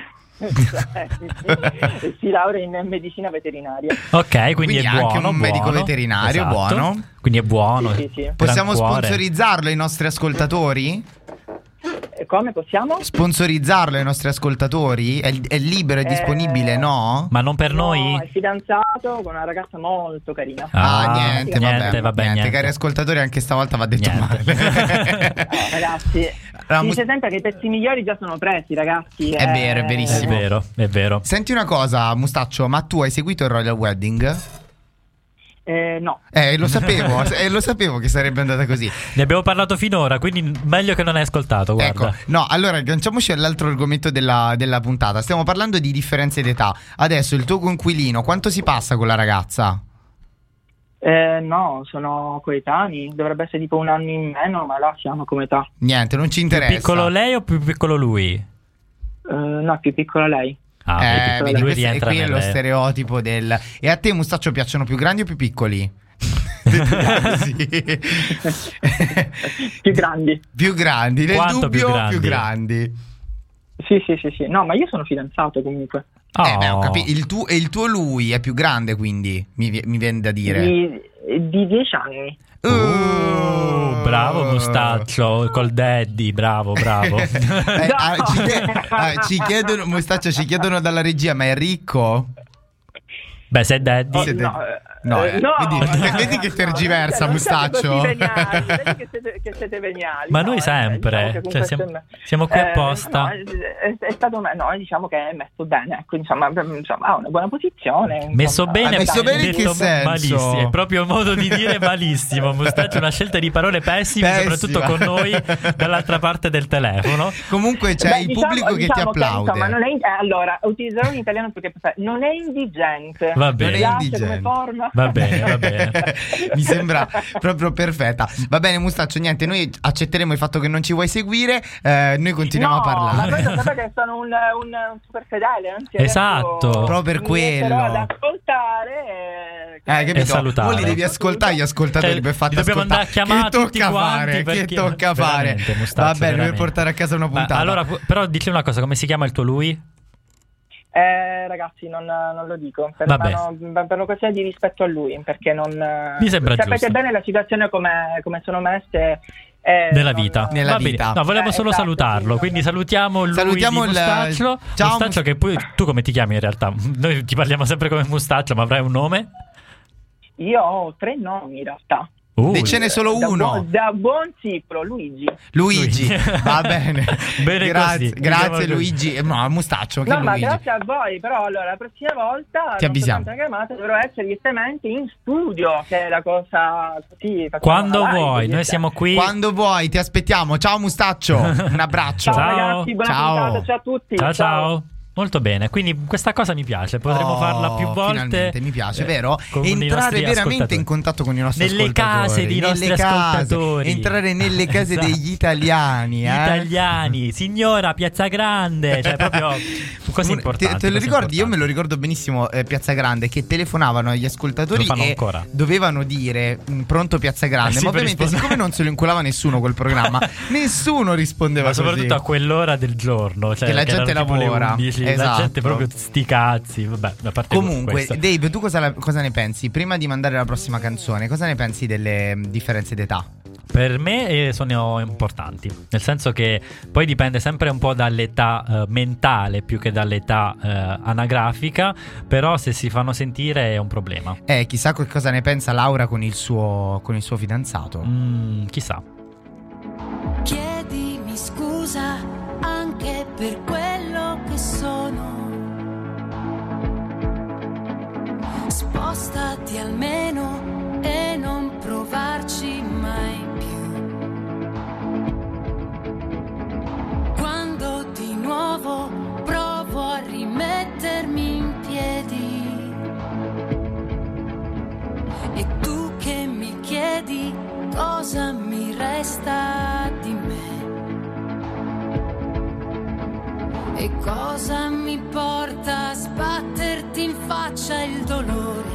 si laurea in medicina veterinaria.
Ok, quindi,
Quindi
è
anche
buono.
un medico
buono.
veterinario,
Esatto.
buono.
Quindi è buono.
Sì, sì, sì.
gran
Possiamo
cuore.
sponsorizzarlo ai nostri ascoltatori?
E come possiamo?
Sponsorizzarlo ai nostri ascoltatori? È, è libero, è
Eh,
disponibile, no?
Ma non per
No,
noi?
è fidanzato con una ragazza molto carina.
Ah,
Ah,
niente,
niente,
vabbè,
vabbè,
niente,
niente.
cari ascoltatori, anche stavolta va detto
Niente.
male.
Eh, ragazzi,
Allora,
si
Mus-
dice sempre che i pezzi migliori già sono presi, ragazzi.
È
eh.
vero, è
È
verissimo.
vero, è vero.
Senti una cosa, Mustaccio, ma tu hai seguito il Royal Wedding?
Eh, no.
Eh, lo sapevo, eh, lo sapevo che sarebbe andata così.
Ne abbiamo parlato finora, quindi meglio che non hai ascoltato, guarda.
Ecco, no, allora agganciamoci all'altro argomento della, della puntata. Stiamo parlando di differenze d'età. Adesso il tuo conquilino, quanto si passa con la ragazza?
Eh, no, sono coetanei, dovrebbe essere tipo un anno in meno, ma là siamo come età.
Niente, non ci
Più
interessa.
piccolo lei o più piccolo lui?
Eh, no, più piccola lei.
Ah,
Eh,
vedi,
vedi,
lui
questo- e
rientra
qui è lo
nelle-
stereotipo del... E a te, Mustaccio, piacciono più grandi o più piccoli? Sì.
Più grandi.
Più grandi, nel
Quanto più
dubbio
grandi?
più grandi.
Sì, sì, sì, sì. No, ma io sono fidanzato comunque.
Eh, beh, ho
Oh.
capito. Il tuo, e il tuo lui è più grande, quindi mi, vi- mi viene da dire.
Di, di dieci anni.
Uh, bravo Mustaccio col daddy, bravo, bravo.
Eh,
No.
ah, ci, chie- ah, ci chiedono, Mustaccio, ci chiedono dalla regia, ma è ricco?
Beh, se è daddy.
Oh,
Siete-
no, eh,
No,
eh,
eh,
no,
vedi,
no,
vedi che
no,
tergiversa,
non siete
Mustaccio.
così veniali, vedi che siete, che siete veniali.
Ma
no,
noi
eh,
sempre,
diciamo che
cioè,
comunque
siamo-
sembra-
siamo qui
eh,
apposta.
no, è, è stato me- no, diciamo che è messo bene, ecco, insomma, insomma, ha una buona posizione.
Messo
insomma,
bene,
eh,
messo
dai,
bene in che
detto
senso?
malissimo. È proprio un modo di dire malissimo. Mustaccio, una scelta di parole pessime,
Pessima.
soprattutto con noi dall'altra parte del telefono.
Comunque c'è
Beh,
il
diciamo-
pubblico che ti
diciamo
applaude.
insomma, non è in- eh, allora, utilizzerò un italiano perché non è indigente.
Va
Mi
bene.
piace
indigente.
come forma.
Va bene, va bene.
Mi sembra proprio perfetta. Va bene, Mustaccio, niente, noi accetteremo il fatto che non ci vuoi seguire, eh, noi continuiamo
No,
a
ma
parlare.
voi sapete che sono un, un, un super fedele, anzi
Esatto.
adesso
Proprio per
mi
quello.
metterò ad ascoltare e...
Eh, capito?
E salutare.
Voi li devi ascoltare gli ascoltatori
Cioè,
per fatti
li dobbiamo
ascoltare.
andare a chiamare
Che tocca
tutti quanti
fare?
perché-
Che tocca fare?
Veramente, Mustaccio,
Va bene, per
veramente.
portare a casa una
Ma
puntata.
allora, pu- però dici una cosa, come si chiama il tuo lui?
Eh, ragazzi, non, non lo dico per
Vabbè.
una, per una questione di rispetto a lui, perché non
Mi sembra
sapete
giusto.
bene la situazione come, come sono messe eh,
Nella
non-
vita.
Nella
Va bene.
vita.
No, volevo
Eh,
solo
esatto,
salutarlo.
sì,
Quindi
no.
salutiamo lui
Salutiamo
di
il-
Mustaccio.
Ciao,
Mustaccio, che poi tu come ti chiami in realtà? Noi ti parliamo sempre come Mustaccio, ma avrai un nome?
Io ho tre nomi in realtà.
Uh,
Ce n'è solo
Da
uno.
buon, da buon Cipro, Luigi.
Luigi, va bene.
Bene
grazie,
così,
grazie
diciamo
Luigi. Eh, No, Mustaccio, che
No, ma
Luigi.
grazie a voi, però allora la prossima volta
Ti
non
avvisiamo.
soltanto una chiamata, dovrò essere direttamente in studio, che è la cosa così. facciamo
Quando
una live,
vuoi,
quindi-
noi siamo qui.
Quando vuoi, ti aspettiamo. Ciao Mustaccio, un abbraccio.
Ciao,
Ciao.
ragazzi, buona
Ciao.
puntata, ciao a tutti.
Ciao ciao. Molto bene, quindi questa cosa mi piace, potremmo
Oh,
farla più volte.
Finalmente, mi piace,
eh,
vero?
con i
Entrare
nostri
veramente
ascoltatori.
in contatto con i nostri
Nelle
ascoltatori.
case dei nostri
nelle case,
ascoltatori.
entrare nelle case
Esatto.
degli italiani, eh?
Italiani, signora Piazza Grande, cioè proprio cose
Un-
importanti.
Te, te lo
cose
ricordi? Io me lo
importanti.
ricordo benissimo, eh, Piazza Grande, che telefonavano agli ascoltatori
Lo fanno
e
ancora.
dovevano dire "Mm, pronto Piazza Grande",
Eh sì,
ma
per
ovviamente
rispondere.
siccome non se lo inculava nessuno quel programma, nessuno rispondeva
Ma soprattutto
così.
a quell'ora del giorno, cioè
Che la
erano
gente
tipo le
lavora.
undici, la
Esatto.
gente proprio sti cazzi, vabbè, a parte
Comunque,
questo.
Dave, tu cosa, la- cosa ne pensi? Prima di mandare la prossima canzone, cosa ne pensi delle mm, differenze d'età?
Per me eh, sono importanti, nel senso che poi dipende sempre un po' dall'età eh, mentale più che dall'età eh, anagrafica, però se si fanno sentire è un problema.
Eh, chissà che cosa ne pensa Laura con il suo, con il suo fidanzato.
Mm, chissà.
Chiedimi scusa anche per quello che sono. Spostati almeno e non provarci mai più. Quando di nuovo provo a rimettermi in piedi e tu che mi chiedi cosa mi resta di me e cosa mi porta a sbatterti in faccia il dolore.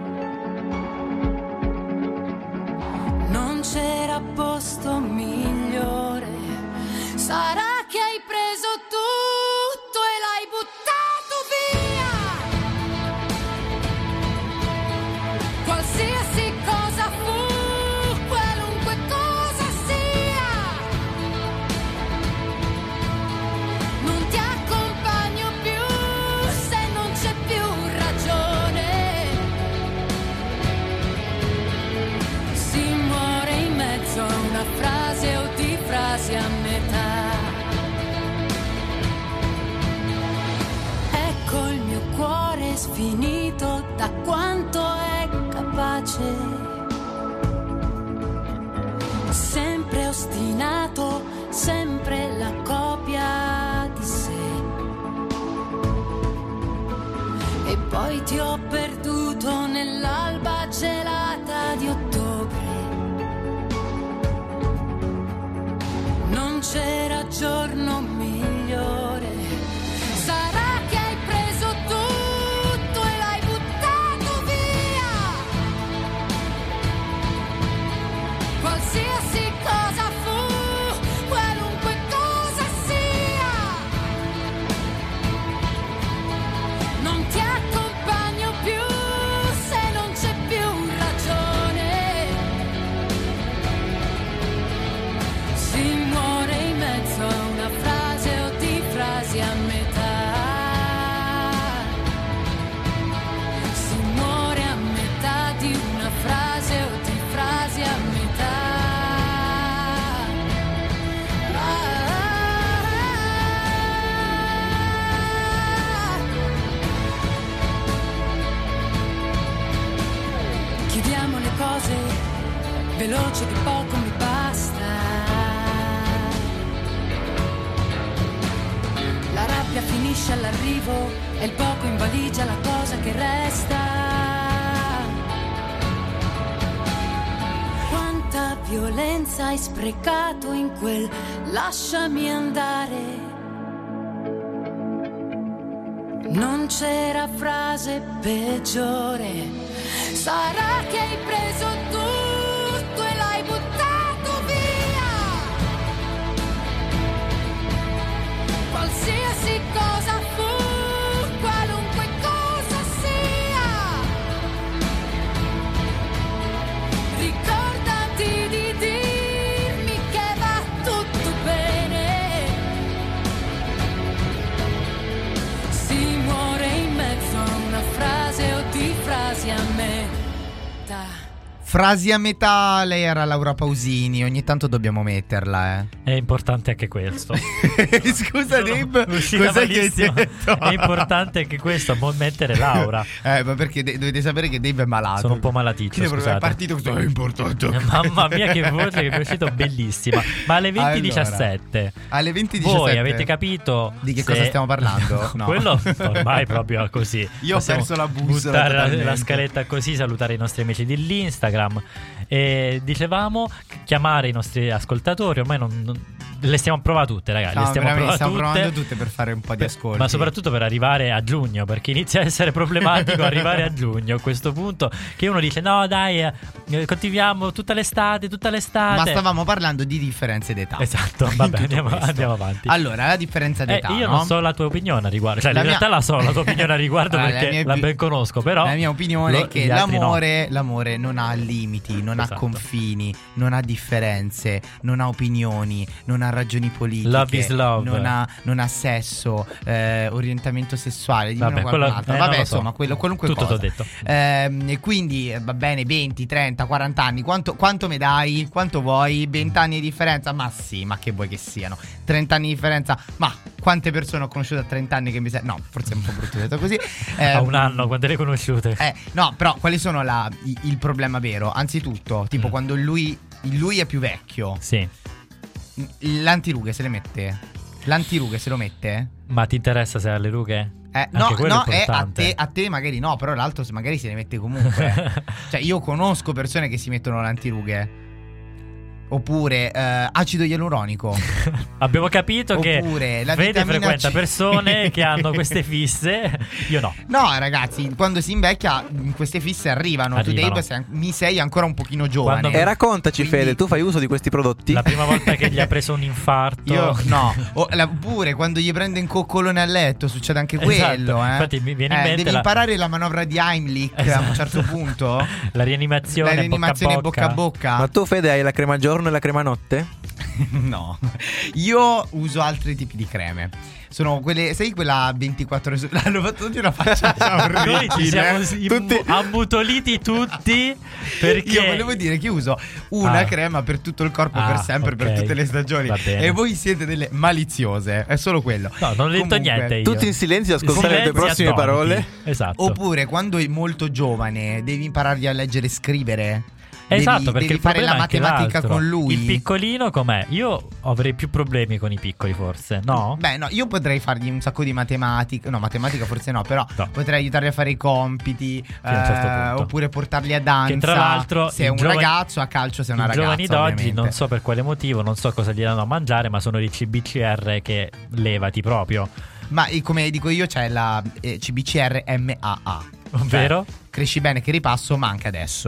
Non c'era posto migliore. Sarà che hai preso tutto e l'hai buttato via. Qualsiasi cosa fu, qualunque cosa sia, non ti accompagno più se non c'è più ragione. Si muore in mezzo a una frase o di frasi a metà. Ecco il mio cuore sfinito da quanto è capace, sempre ostinato, sempre la copia di sé. E poi ti ho perduto nell'alba gelata di ottobre. Non c'era giorno migliore. Sarà che hai preso tutto e l'hai buttato via. Qualsiasi cosa fu, qualunque cosa sia, non ti accompagno più se non c'è più ragione. Si muore in mezzo a una frase o di frasi a metà. Si muore a metà di una frase o di frasi a metà. Chiediamo le cose veloce che poco mi basta. La rabbia finisce all'arrivo e il poco in valigia la cosa che resta. Quanta violenza hai sprecato in quel lasciami andare. Non c'era frase peggiore. Sarà che hai preso tutto e l'hai buttato via. Qualsiasi cosa fu, qualunque cosa sia, ricordati di dirmi che va tutto bene. Si muore in mezzo a una frase o di frasi a metà.
Frasi a metà, lei era Laura Pausini, ogni tanto dobbiamo metterla, eh.
È importante anche questo.
Scusa Dave,
Uscita
cos'è che hai
malissimo.
detto?
È importante anche questo, non mettere Laura.
Eh, ma perché de- dovete sapere che Dave è malato.
Sono un po' malaticcio,
Quindi proprio
scusate.
è partito questo, è importante.
Mamma mia che voce che mi è uscita bellissima. Ma alle venti e diciassette
Alle venti e diciassette
voi avete capito
di che
se-
cosa stiamo parlando? No.
Quello ormai proprio così.
Io ho
Possiamo
perso la bussola
buttare la,
totalmente.
la scaletta così, salutare i nostri amici dell'Instagram. E dicevamo chiamare i nostri ascoltatori. Ormai non, non- le stiamo provando tutte, ragazzi.
No,
le stiamo
veramente,
provando
stiamo
tutte.
provando tutte per fare un po' di ascolti.
Ma soprattutto per arrivare a giugno, perché inizia a essere problematico arrivare a giugno a questo punto. Che uno dice: no, dai, eh, continuiamo tutta l'estate, tutta l'estate.
Ma stavamo parlando di differenze d'età.
Esatto,
In
vabbè,
tutto
andiamo,
questo.
andiamo avanti.
Allora, la differenza
Eh,
d'età.
io
no?
non so la tua opinione a riguardo, cioè
La
in
mia-
realtà la so la tua opinione a riguardo
Allora,
perché
la mia
la
opi-
ben conosco, però
La mia opinione
lo-
è che
gli altri no.
l'amore, l'amore non ha limiti, non
Esatto.
ha confini, non ha differenze, non ha opinioni, non ha ragioni politiche.
Love is love.
Non ha, non ha sesso, eh, orientamento sessuale. Dimmene
Vabbè,
qualcun
quello-
altro.
eh, non
Vabbè,
lo so.
insomma, quello, qualunque
Tutto
cosa.
t'ho detto.
Ehm, e quindi eh, va bene, venti, trenta, quaranta anni. Quanto, quanto me dai? Quanto vuoi? venti anni di differenza? Ma sì, ma che vuoi che siano? trenta anni di differenza? Ma quante persone ho conosciuto a trenta anni che mi sei. No, forse è un po' brutto detto così.
A
Ehm,
un anno, quante le conosciute?
eh, no, però quali sono la- i- il problema vero? Anzitutto, tipo
Mm.
quando lui, lui è più vecchio,
Sì.
l'antirughe se le mette? L'antirughe se lo mette?
Ma ti interessa se ha le rughe?
Eh,
Anche
no,
quello
no,
è
è a
importante.
te, a te magari no, però l'altro se- magari se le mette comunque. Cioè, io conosco persone che si mettono l'antirughe. Oppure eh, acido ialuronico.
Abbiamo capito che
Oppure la
Fede
vitamina
frequenta
C.
persone che hanno queste fisse. Io no.
No, ragazzi, quando si invecchia, mh, queste fisse arrivano. Tu,
Arrivano.
Dave, sei- mi sei ancora un pochino giovane.
Quando-
E raccontaci,
Quindi-
Fede, tu fai uso di questi prodotti?
La prima volta che gli ha preso un infarto.
Io no, O- la- oppure quando gli prende un coccolone a letto succede anche quello.
Esatto.
Eh.
Infatti mi viene in
Eh,
mente
devi
la-
imparare la manovra di Heimlich a
Esatto.
un certo punto.
La rianimazione,
La rianimazione
bocca a
bocca a bocca.
Ma tu, Fede, hai la crema giorno e la crema notte?
No, io uso altri tipi di creme. Sono quelle, sai quella ventiquattro ore su. L'hanno fatto tutti una faccia
Noi ci siamo
orribile.
tutti ammutoliti tutti perché
Io volevo dire che uso una
Ah.
crema per tutto il corpo,
Ah,
per sempre, per
ok.
tutte le stagioni.
Va bene.
E voi siete delle maliziose. È solo quello.
No, non ho detto
Comunque,
niente io.
Tutti in silenzio, ascoltare le tue
Silenzi
prossime
attoniti.
parole.
Esatto.
Oppure quando è molto giovane devi imparargli a leggere e scrivere.
Esatto,
devi,
perché
devi
il
fare la
problema è anche
matematica
l'altro.
con lui.
Il piccolino com'è? Io avrei più problemi con i piccoli forse, no?
Beh, no, io potrei fargli un sacco di matematica. No, matematica forse no, però
No.
potrei aiutarli a fare i compiti.
a un certo
eh,
punto.
oppure portarli a danza.
Che tra l'altro
se
i
è un
giovani-
ragazzo, a calcio se è una
I
ragazza.
giovani d'oggi,
ovviamente.
non so per quale motivo, non so cosa gli danno a mangiare, ma sono i C B C R che levati proprio.
Ma eh, come dico io, c'è la eh, C B C R M A A.
Ovvero?
Cioè, cresci bene che ripasso, manca adesso.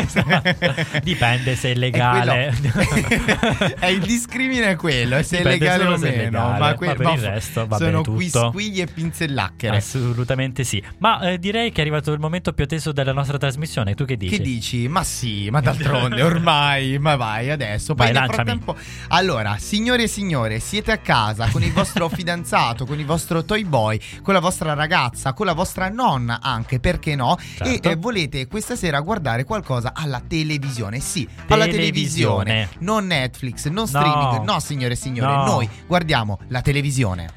Dipende se è legale.
È, quello- è il discrimine è quello, è se è
Dipende
legale
solo
o
se è
meno.
legale,
ma, que-
ma per
ma
il
f-
resto va
sono
bene
qui
tutto.
squigli e pinzellacchere.
Assolutamente sì. Ma eh, direi che è arrivato il momento più atteso della nostra trasmissione. Tu che dici?
Che dici? Ma sì, ma d'altronde ormai, ma vai adesso. Poi
Vai,
nel
lanciami.
frattempo. Allora, signore e signore, siete a casa con il vostro fidanzato, con il vostro toy boy, con la vostra ragazza, con la vostra nonna anche, perché no?
Certo.
E eh, volete questa sera guardare qualcosa alla televisione. Sì, alla
Televisione.
televisione. Non Netflix, non streaming. No, signore e signore,
No.
noi guardiamo la televisione.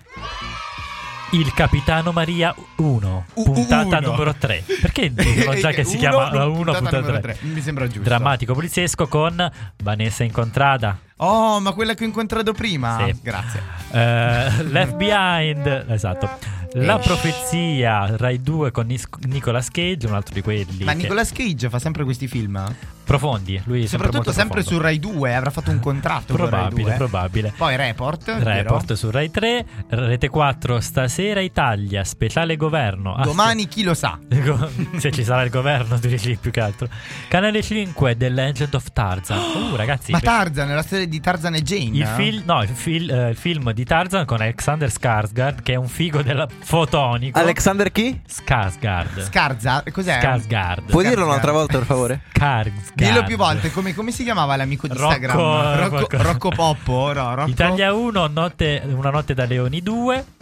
Il Capitano Maria uno,
U-
puntata
uno.
numero tre. Perché dicono già che si
Uno,
chiama
no,
uno,
puntata
puntata
numero
tre?
tre. Mi sembra giusto.
Drammatico poliziesco con Vanessa Incontrada.
Oh, ma quella che ho incontrato prima.
Sì.
Grazie.
Eh, Left Behind, esatto. La
Eh.
profezia Rai due con Nis- Nicolas Cage, un altro di quelli
Ma
che-
Nicolas Cage fa sempre questi film?
profondi. Lui è
Soprattutto sempre su
su
Rai due, avrà fatto un contratto con Rai
Probabile,
due.
probabile.
Poi Report,
Report
vero?
su Rai tre, Rete quattro Stasera Italia, speciale governo. Ah,
Domani chi lo sa.
Dico, se ci sarà il governo, tu dici più che altro. Canale cinque The Legend of Tarzan. Uh, ragazzi,
Ma Tarzan, è la storia di Tarzan e Jane.
il, fil- no, il, fil- eh, il film di Tarzan con Alexander Skarsgård, che è un figo della fotonico.
Alexander chi?
Skarsgård.
Scarza, cos'è?
Skarsgård.
Puoi dirlo un'altra volta, per favore?
Skarsgård.
Dillo più volte, come, come si chiamava l'amico di
Rocco-
Instagram? Rocco,
qualcosa.
Rocco Poppo, no, Rocco.
Italia uno, notte, Una notte da Leoni due.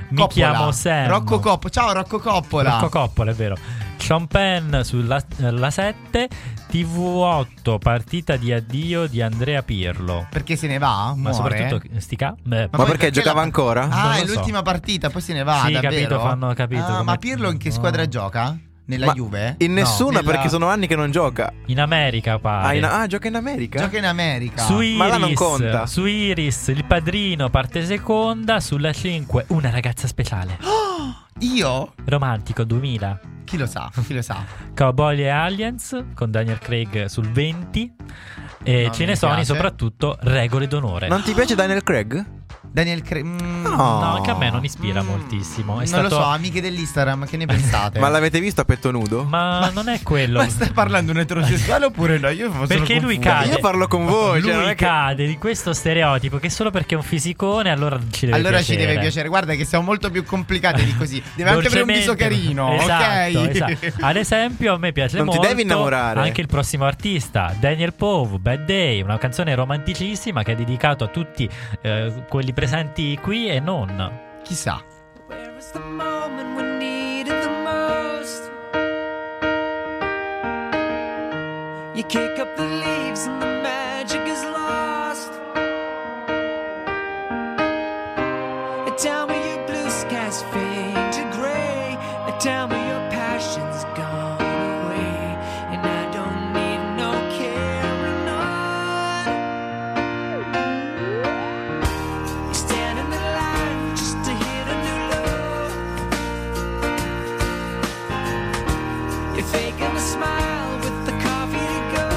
Mi
Coppola.
chiamo Sam.
Rocco Coppola. Ciao Rocco Coppola.
Rocco Coppola, è vero. Sean Penn sulla la sette. T V otto, partita di addio di Andrea Pirlo.
Perché se ne va?
Ma
Muore?
soprattutto stica. Beh,
Ma perché giocava
la-
ancora?
Ah,
Non
è
lo so.
l'ultima partita, poi se ne va,
Sì,
davvero?
capito, fanno capito
Ah,
come-
ma Pirlo in che squadra
No.
gioca? Nella
Ma
Juve?
In nessuna,
nella-
perché sono anni che non gioca.
in America pare.
Ah, in- ah, gioca in America?
Gioca in America.
Su
Ma là non
Iris,
conta.
su Iris, il padrino parte seconda, sulla cinque una ragazza speciale.
Io?
Romantico duemila.
Chi lo sa, chi lo sa.
Cowboy e Aliens con Daniel Craig sul venti. E
No,
ce
mi
ne sono
piace.
soprattutto regole d'onore.
Non ti piace Daniel Craig?
Daniel Craig. mm,
No.
No, anche a me non ispira moltissimo. È
non
stato...
lo so, amiche dell'Instagram, che ne pensate?
Ma l'avete visto a petto nudo?
Ma, non è quello.
Ma stai parlando un eterosessuale oppure no? Io sono
Perché lui
confuso.
cade.
Io parlo con voi.
Lui
cioè, non è che-
cade di questo stereotipo che solo perché è un fisicone allora ci deve
Allora
piacere.
ci deve piacere. Guarda che siamo molto più complicati di così. Deve anche avere un viso
Dolcemente-
carino,
esatto,
ok?
esatto. Ad esempio a me piace
Non ti
molto
devi innamorare.
anche il prossimo artista, Daniel Povu, Bad Day, una canzone romanticissima che è dedicato a tutti eh, quelli presenti qui e non.
Chissà.
Where is the moment we need it the most? You kick up the leaves and the magic is lost. And tell me your blue skies fade to gray. And tell me your passion's gone away. And I don't need no carrying on. You stand in the line just to hit a new low. You're faking a smile with the coffee to go.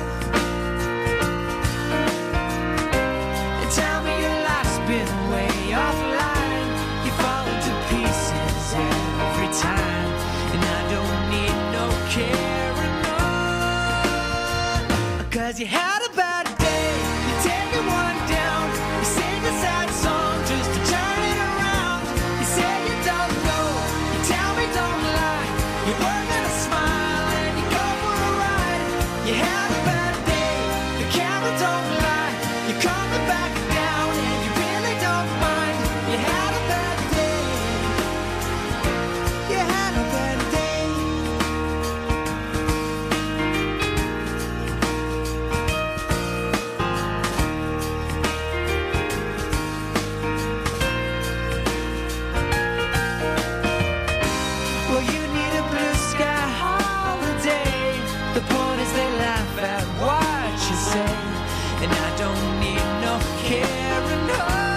And tell me your life's been way offline. You fall into pieces every time. And I don't need no carrying on. Cause you had a bad day. You're taking one down. You sing a sad song just to turn it around. You say you don't know. You tell me don't lie. You're working a smile and you go for a ride. You had a bad day. The camera don't lie. You're coming back down and you really don't mind. You had a bad day. You had a bad day. Well, you need a blue sky holiday. The point is they laugh at what you say. And I don't need no carrying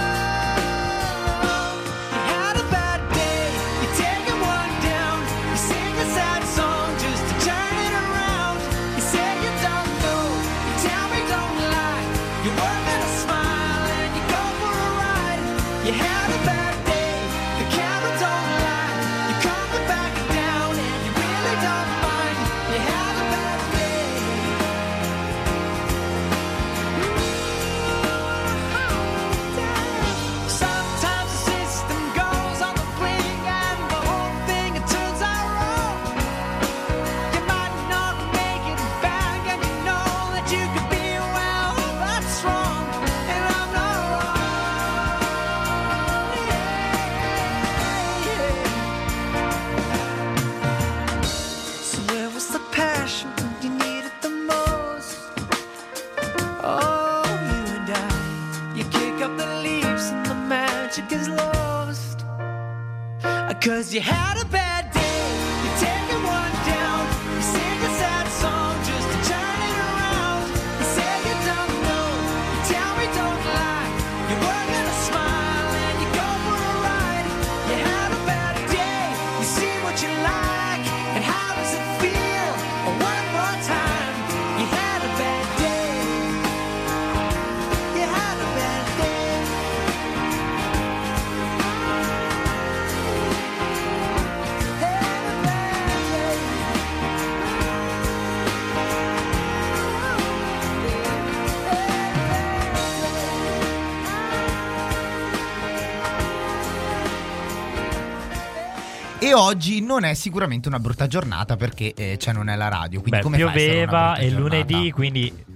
on. You had a bad day. You're taking one down. You sing a sad song just to turn it around. You say you don't know. You tell me don't lie. You're working a smile and you go for a ride. You had a bad day. The camera don't lie. You're coming back down and you really don't mind. You had a bad day. Sometimes the system goes on the blink and the whole thing it turns out wrong. You might not make it back and you know that you could be well, that's wrong. And I'm not wrong. So where was the passion when you needed the most? Oh, you and I, you kick up the leaves and the magic is lost. Cause you had a bad day, you're taking one down. You sing a sad song just to turn it around. You say you don't know, you tell me don't lie. You're working a smile and you go for a ride. You had a bad day, you see what you like. And how does it feel? Oh, one more time. You had a bad day. You had a bad day. Had a bad day.
E oggi non è sicuramente una brutta giornata perché eh, cioè non è la radio. Quindi
Beh,
come fa a essere una
pioveva
brutta
e
giornata?
lunedì, quindi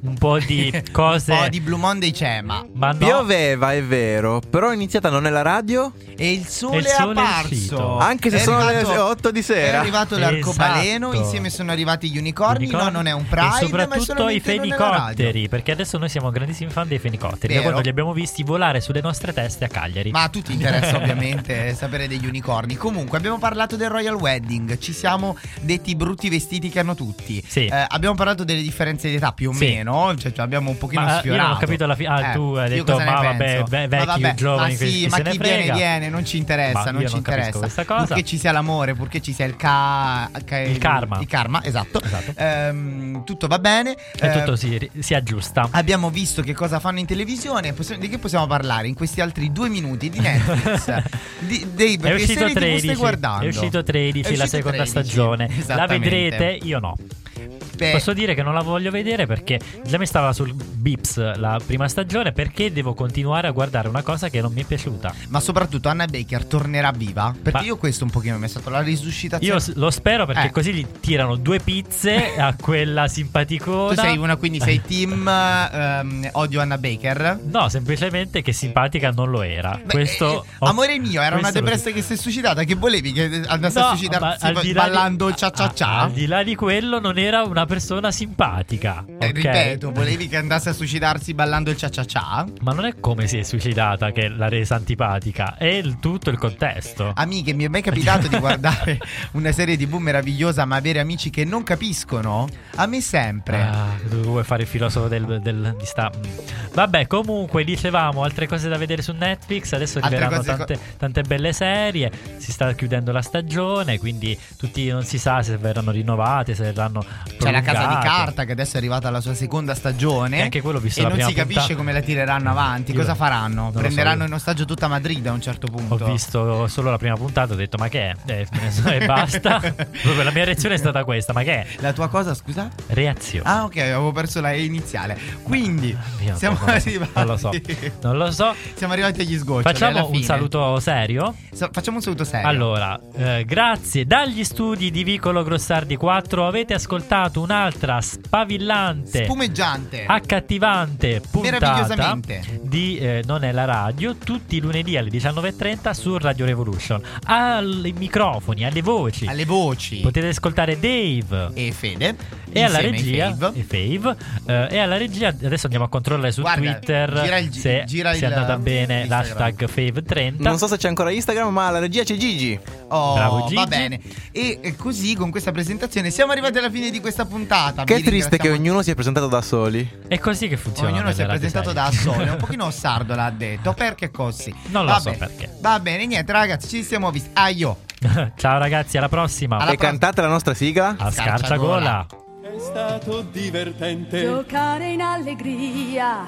un po' di cose.
Un po' di Blue Monday c'è, ma,
ma no.
Pioveva, è vero, però è iniziata non nella radio
e il sole,
E il sole
è
è
apparso.
uscito.
Anche se
È
sono
arrivato-
le otto di
È
sera.
arrivato l'arcobaleno,
Esatto.
insieme sono arrivati gli unicorni.
Unicorni
No, non è un pride,
e
ma è
soprattutto i
solamente non nella radio.
fenicotteri, perché adesso noi siamo grandissimi fan dei fenicotteri. Da
Vero.
quando li abbiamo visti volare sulle nostre teste a Cagliari.
Ma a tutti interessa ovviamente sapere degli unicorni. Comunque abbiamo parlato del Royal Wedding. Ci siamo detti i brutti vestiti che hanno tutti.
Sì.
Eh, abbiamo parlato delle differenze di età più o
Sì.
meno. Cioè, cioè, abbiamo un pochino
Ma, eh, io
sfiorato.
non ho capito alla fine. Ah,
Eh,
tu hai
io
detto,
cosa ne
ma vabbè,
penso?
ve-
Ma
vecchi,
vabbè,
giovani,
ma
chi-
sì,
chi
ma
se ne
chi viene
frega.
viene, non ci interessa,
Ma
non
io
ci
non capisco
interessa.
questa cosa.
Purché ci sia l'amore, purché ci sia il, ca... ca-
Il karma.
Il karma, esatto.
Esatto.
Ehm, tutto va bene.
E
Eh,
tutto si, si aggiusta.
Abbiamo visto che cosa fanno in televisione. Possiamo- di che possiamo parlare in questi altri due minuti di Netflix? di, dei,
È
che
uscito
serie ti vu stai
tredici,
guardando?
è uscito tredici
È
la
uscito
seconda
tredici,
stagione. La
esattamente.
vedrete? Io no.
Beh,
Posso dire che non la voglio vedere perché già mi stava sul Bips la prima stagione, perché devo continuare a guardare una cosa che non mi è piaciuta.
ma soprattutto Anna Baker tornerà viva? Perché
Ma-
io questo un pochino mi è stato la risuscitazione.
Io s- lo spero perché
Eh.
così gli tirano due pizze a quella simpaticona.
Tu sei una, quindi sei team ehm, odio Anna Baker?
No, semplicemente che simpatica non lo era.
Beh,
Questo
eh,
ho-
amore mio, era una
questo lo-
depressa che si è suicidata. Che volevi che andasse
No,
a
ma
suicidarsi
al di là di-
ballando il cia cia cia?
a- Al di là di quello, non era una persona simpatica.
Eh,
ok?
ripeto, volevi che andasse a suicidarsi ballando il cia cia cia?
Ma non è come si è suicidata che l'ha resa antipatica, è il tutto il contesto.
Amiche, mi è mai capitato di guardare una serie tivù meravigliosa ma avere amici che non capiscono? A me sempre.
Ah, tu vuoi fare il filosofo del, del- di sta. Vabbè, comunque dicevamo altre cose da vedere su Netflix. Adesso
Altre
arriveranno
cose
tante, tante belle serie. Si sta chiudendo la stagione, quindi tutti non si sa se verranno rinnovate, se verranno
C'è la Casa di
prolungate.
Carta che adesso è arrivata alla sua seconda stagione.
E anche quello ho visto
e
la
non
prima
si capisce
puntata.
come la tireranno avanti.
Io
Cosa faranno?
non lo so,
Prenderanno
io-
in ostaggio tutta Madrid a un certo punto.
Ho visto solo la prima puntata, ho detto ma che è? Eh, e basta. Proprio la mia reazione è stata questa, ma che è?
La tua cosa, scusa?
Reazione.
Ah, ok, avevo perso la E iniziale. Quindi
Io
siamo
non lo so,
arrivati.
non lo so. Non lo so.
Siamo arrivati agli sgoccioli. alla
Facciamo un
fine.
saluto serio.
Sa- facciamo un saluto serio.
Allora, eh, grazie. Dagli studi di Vicolo Grossardi quattro avete ascoltato un'altra spavillante,
Spumeggiante.
accattivante puntata
Meravigliosamente.
di eh, Non è la radio, tutti i lunedì alle diciannove e trenta su Radio Revolution. Ai microfoni, alle voci.
Alle voci.
Potete ascoltare Dave
E Fede.
e alla
insieme ai
regia
Fave.
e Fave eh, e alla regia adesso andiamo a controllare su
Guarda,
Twitter
gira il-
se,
gira
se è
il-
andata bene
Instagram.
l'hashtag Fave trenta.
Non so se c'è ancora Instagram, ma alla regia c'è Gigi.
Oh,
Bravo, Gigi.
va bene. E, e così con questa presentazione siamo arrivati alla fine di questa puntata.
Che
Vi
triste che
ringraziamo-
ognuno si è presentato da soli.
È così che funziona.
Ognuno si è
nelle radio
presentato da
serie.
solo. Un pochino sardo l'ha detto. Perché così?
Non lo
Va
so
bene.
perché.
Va bene, niente, ragazzi, ci siamo visti. Ah, io.
Ciao ragazzi, alla prossima.
Alla
E cantate la nostra sigla?
A scarciagola.
È stato divertente.
Giocare in allegria.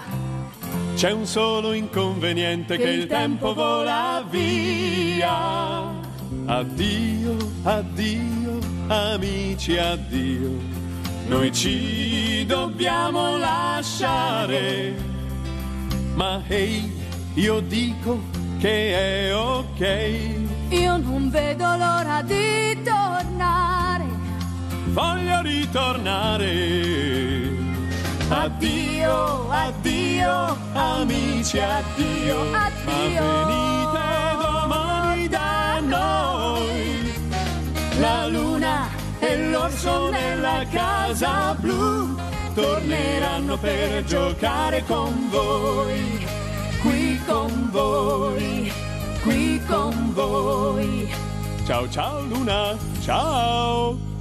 C'è un solo inconveniente, che il tempo vola via. Addio, addio, amici, addio. Noi ci dobbiamo lasciare. Ma ehi, io dico che è ok.
Io non vedo l'ora di tornare.
Voglio ritornare. Addio, addio, amici, addio.
Addio.
Ma venite domani da noi. La luna e l'orso nella casa blu torneranno per giocare con voi. Qui con voi, qui con voi. Ciao ciao luna, ciao.